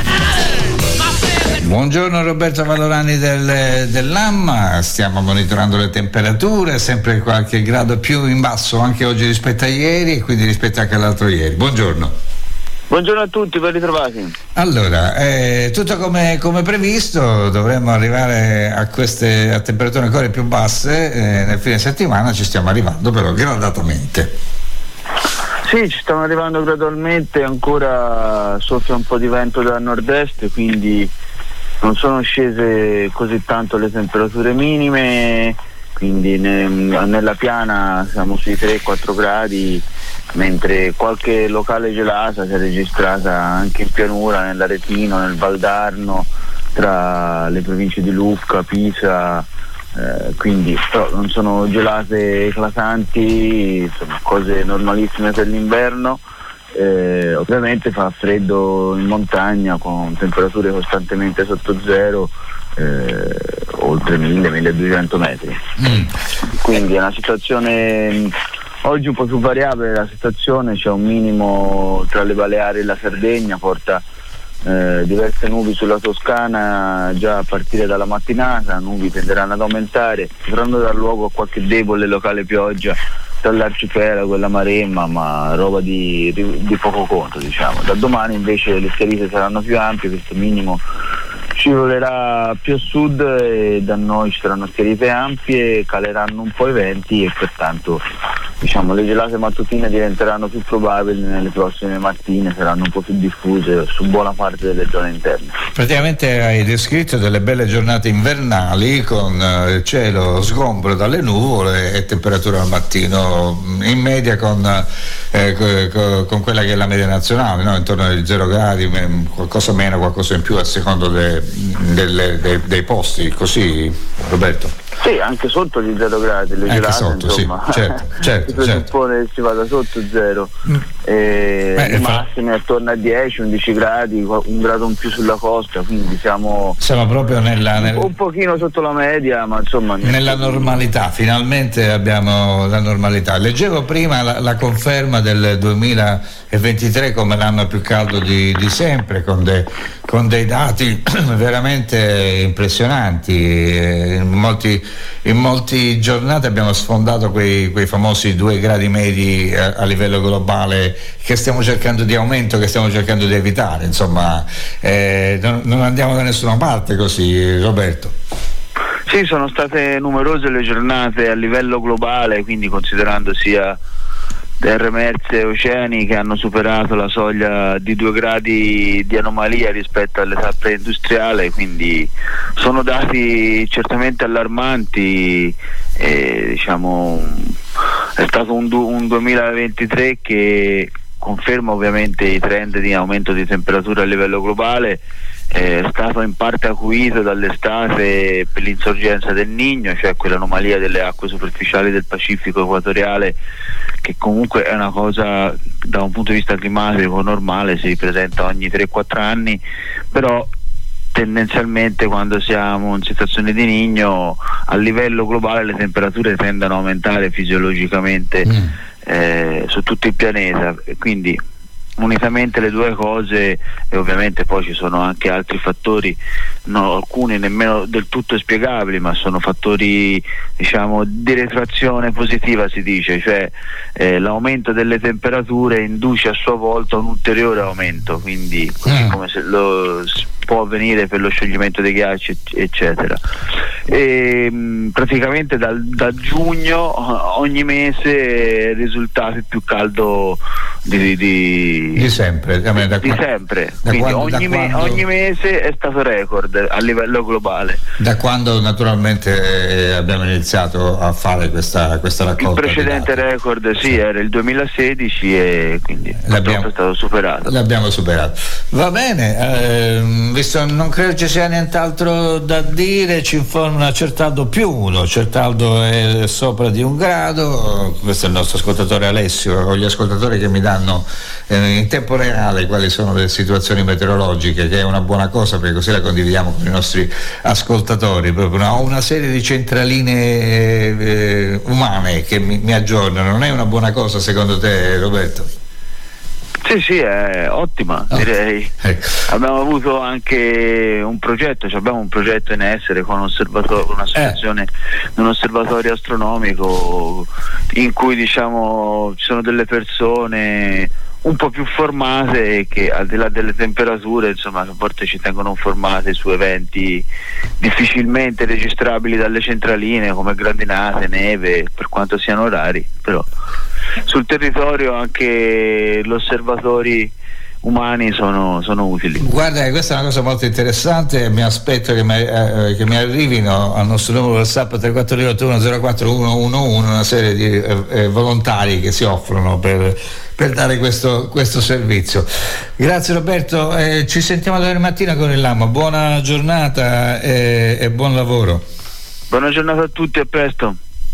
Buongiorno Roberto Valorani del, dell'A M, stiamo monitorando le temperature, sempre qualche grado più in basso anche oggi rispetto a ieri e quindi rispetto anche all'altro ieri. Buongiorno. Buongiorno a tutti, ben ritrovati. Allora, eh, tutto come, come previsto, dovremmo arrivare a queste a temperature ancora più basse, eh, nel fine settimana ci stiamo arrivando però gradatamente. Sì, ci stiamo arrivando gradualmente, ancora soffia un po' di vento da nord-est, quindi non sono scese così tanto le temperature minime, quindi ne, nella piana siamo sui tre quattro gradi, mentre qualche locale gelata si è registrata anche in pianura, nell'Aretino, nel Valdarno, tra le province di Lucca, Pisa, eh, quindi però non sono gelate eclatanti, sono cose normalissime per l'inverno. Eh, ovviamente fa freddo in montagna con temperature costantemente sotto zero, eh, oltre mille milleduecento metri. Mm. Quindi è una situazione oggi un po' più variabile, la situazione c'è un minimo tra le Baleari e la Sardegna, porta eh, diverse nubi sulla Toscana già a partire dalla mattinata, nubi tenderanno ad aumentare, potranno dar luogo a qualche debole locale pioggia dall'arcipelago e la Maremma, ma roba di, di, di poco conto, diciamo. Da domani invece le schiarite saranno più ampie, questo minimo scivolerà più a sud e da noi ci saranno schiarite ampie, caleranno un po' i venti e pertanto diciamo le gelate mattutine diventeranno più probabili nelle prossime mattine, saranno un po' più diffuse su buona parte delle zone interne. Praticamente hai descritto delle belle giornate invernali con il cielo sgombro dalle nuvole e temperatura al mattino in media con, eh, con, con quella che è la media nazionale, no? Intorno ai zero gradi, qualcosa meno, qualcosa in più a secondo de, delle, de, dei posti, così Roberto? Sì, anche sotto gli zero gradi, le anche gelate sotto, insomma, sì, certo, certo, si presuppone certo. che si vada sotto zero, mm. e Beh, le massime attorno a dieci undici gradi, un grado in più sulla costa, quindi siamo siamo proprio nella, nel... un pochino sotto la media, ma insomma nella normalità, finalmente abbiamo la normalità. Leggevo prima la, la conferma del duemilaventitré come l'anno più caldo di, di sempre, con, de, con dei dati veramente impressionanti. In molti in molte giornate abbiamo sfondato quei, quei famosi due gradi medi a, a livello globale che stiamo cercando di aumento, che stiamo cercando di evitare, insomma, eh, non, non andiamo da nessuna parte così, Roberto. Sì, sono state numerose le giornate a livello globale, quindi considerando sia terre emerse e oceani che hanno superato la soglia di due gradi di anomalia rispetto all'età preindustriale, quindi sono dati certamente allarmanti e, diciamo, è stato un, un duemilaventitré che conferma ovviamente i trend di aumento di temperatura a livello globale. È stato in parte acuito dall'estate per l'insorgenza del Niño, cioè quell'anomalia delle acque superficiali del Pacifico equatoriale, che comunque è una cosa da un punto di vista climatico normale, si presenta ogni tre quattro anni, però tendenzialmente quando siamo in situazione di Niño a livello globale le temperature tendono a aumentare fisiologicamente mm. eh, su tutto il pianeta, quindi unitamente le due cose, e ovviamente poi ci sono anche altri fattori, no, alcuni nemmeno del tutto spiegabili, ma sono fattori, diciamo, di retroazione positiva, si dice, cioè eh, l'aumento delle temperature induce a sua volta un ulteriore aumento, quindi così come se lo può avvenire per lo scioglimento dei ghiacci eccetera. E, mh, praticamente dal, da giugno ogni mese è risultato il più caldo di, di, di sempre, da, da, di sempre. Quindi quando, ogni, me, quando, ogni mese è stato record a livello globale, da quando naturalmente abbiamo iniziato a fare questa, questa raccolta. Il precedente record sì, sì era il duemilasedici e quindi l'abbiamo, è stato superato l'abbiamo superato. Va bene, eh, visto non credo ci sia nient'altro da dire, ci informa Certaldo più uno, Certaldo è sopra di un grado, questo è il nostro ascoltatore Alessio, o gli ascoltatori che mi danno eh, in tempo reale quali sono le situazioni meteorologiche, che è una buona cosa perché così la condividiamo con i nostri ascoltatori, proprio una, ho una serie di centraline eh, umane che mi, mi aggiornano, non è una buona cosa secondo te, Roberto? Sì, sì, è ottima, oh. direi. Eh. Abbiamo avuto anche un progetto, cioè abbiamo un progetto in essere con un osservatorio, con un'associazione, eh. un osservatorio astronomico in cui diciamo ci sono delle persone un po' più formate che al di là delle temperature insomma a volte ci tengono informati su eventi difficilmente registrabili dalle centraline come grandinate, neve, per quanto siano rari, però sul territorio anche gli osservatori umani sono, sono utili. Guarda, questa è una cosa molto interessante, mi aspetto che mi, eh, che mi arrivino al nostro numero WhatsApp tre quattro otto uno zero quattro uno uno uno una serie di eh, eh, volontari che si offrono per, per dare questo, questo servizio. Grazie Roberto, eh, ci sentiamo domani mattina con il Lama, buona giornata e, e buon lavoro. Buona giornata a tutti, a presto.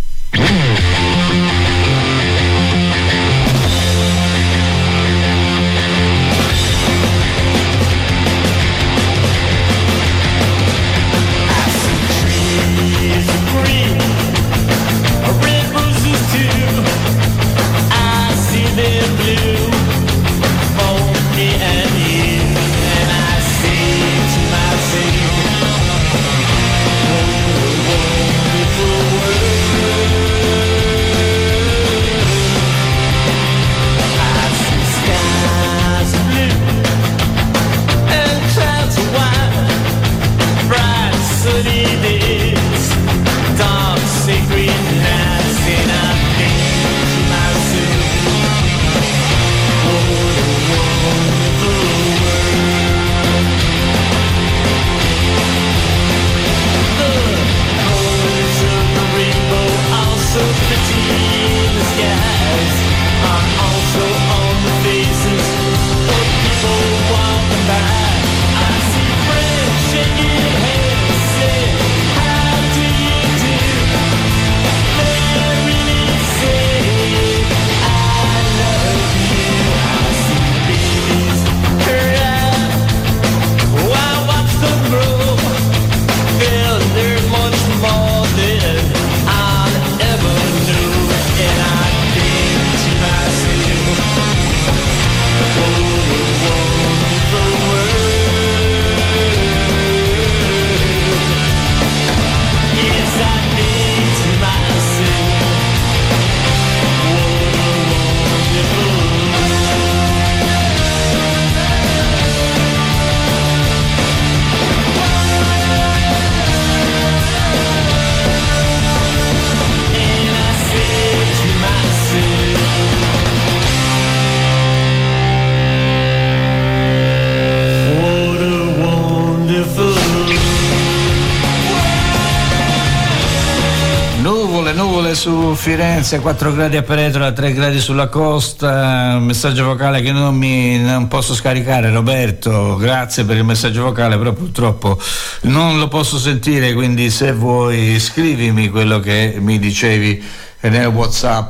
Su Firenze, quattro gradi a Peretola, tre gradi sulla costa, un messaggio vocale che non mi non posso scaricare. Roberto, grazie per il messaggio vocale, però purtroppo non lo posso sentire, quindi se vuoi scrivimi quello che mi dicevi nel WhatsApp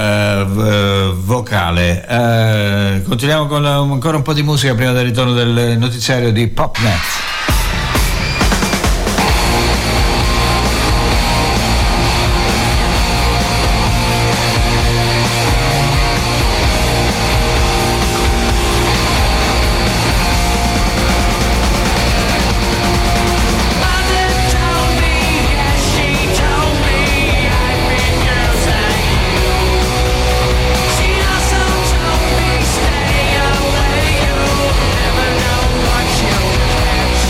eh, vocale. Eh, continuiamo con la, ancora un po' di musica prima del ritorno del notiziario di Popnet. Never know what you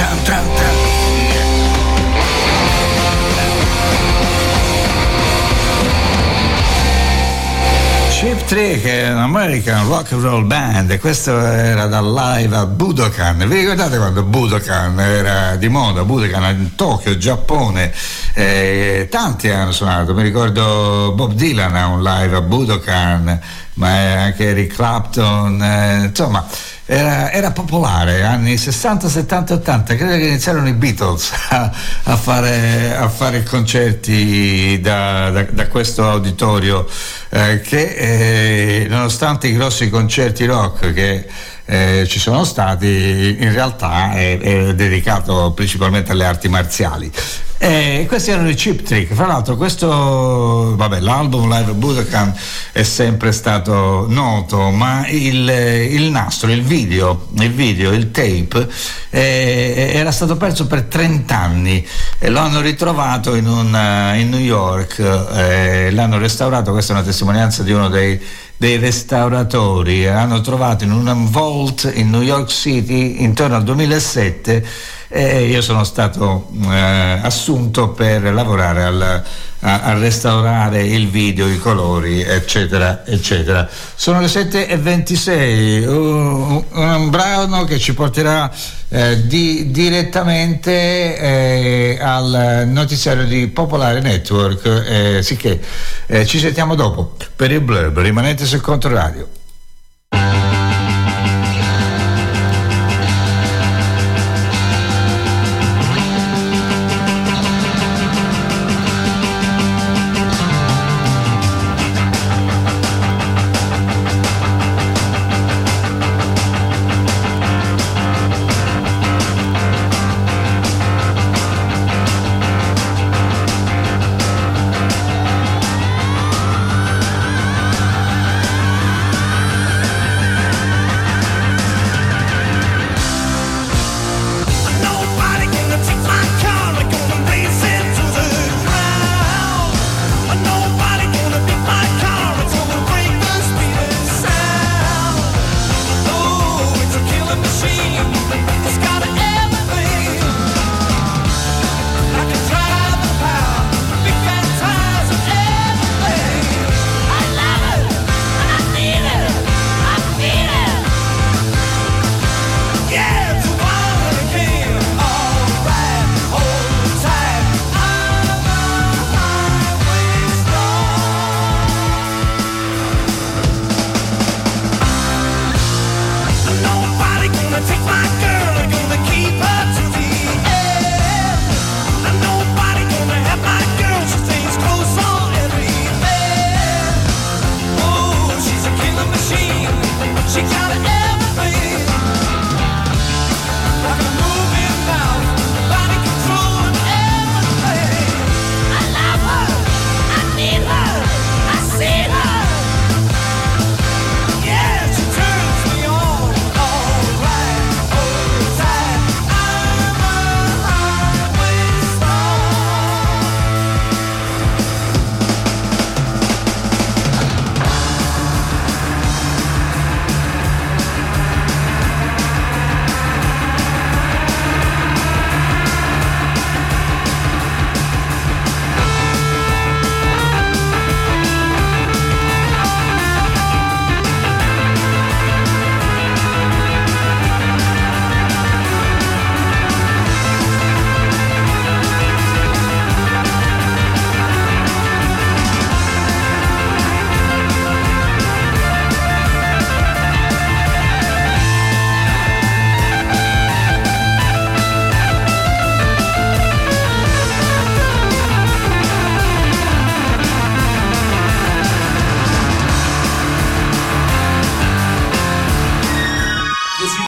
tran, tran, tran. Cheap Trick è un American rock and roll band e questo era dal live a Budokan. Vi ricordate quando Budokan era di moda? Budokan in Tokyo, Giappone, eh, tanti hanno suonato, mi ricordo Bob Dylan ha un live a Budokan, ma anche Eric Clapton, eh, insomma era, era popolare, anni sessanta, settanta, ottanta, credo che iniziarono i Beatles a, a, fare, a fare concerti da, da, da questo auditorio eh, che eh, nonostante i grossi concerti rock che Eh, ci sono stati, in realtà è, è dedicato principalmente alle arti marziali. E questi erano i Cheap Trick. Fra l'altro questo, vabbè, l'album Live at Budokan è sempre stato noto, ma il, il nastro, il video, il video, il tape eh, era stato perso per trenta anni e lo hanno ritrovato in, un, in New York, eh, l'hanno restaurato. Questa è una testimonianza di uno dei dei restauratori. Hanno trovato in un vault in New York City intorno al duemilasette e io sono stato eh, assunto per lavorare al, a, a restaurare il video, i colori, eccetera eccetera. Sono le sette e ventisei, un, un brano che ci porterà eh, di, direttamente eh, al notiziario di Popolare Network, eh, sicché eh, ci sentiamo dopo per il Blurb. Rimanete su Controradio.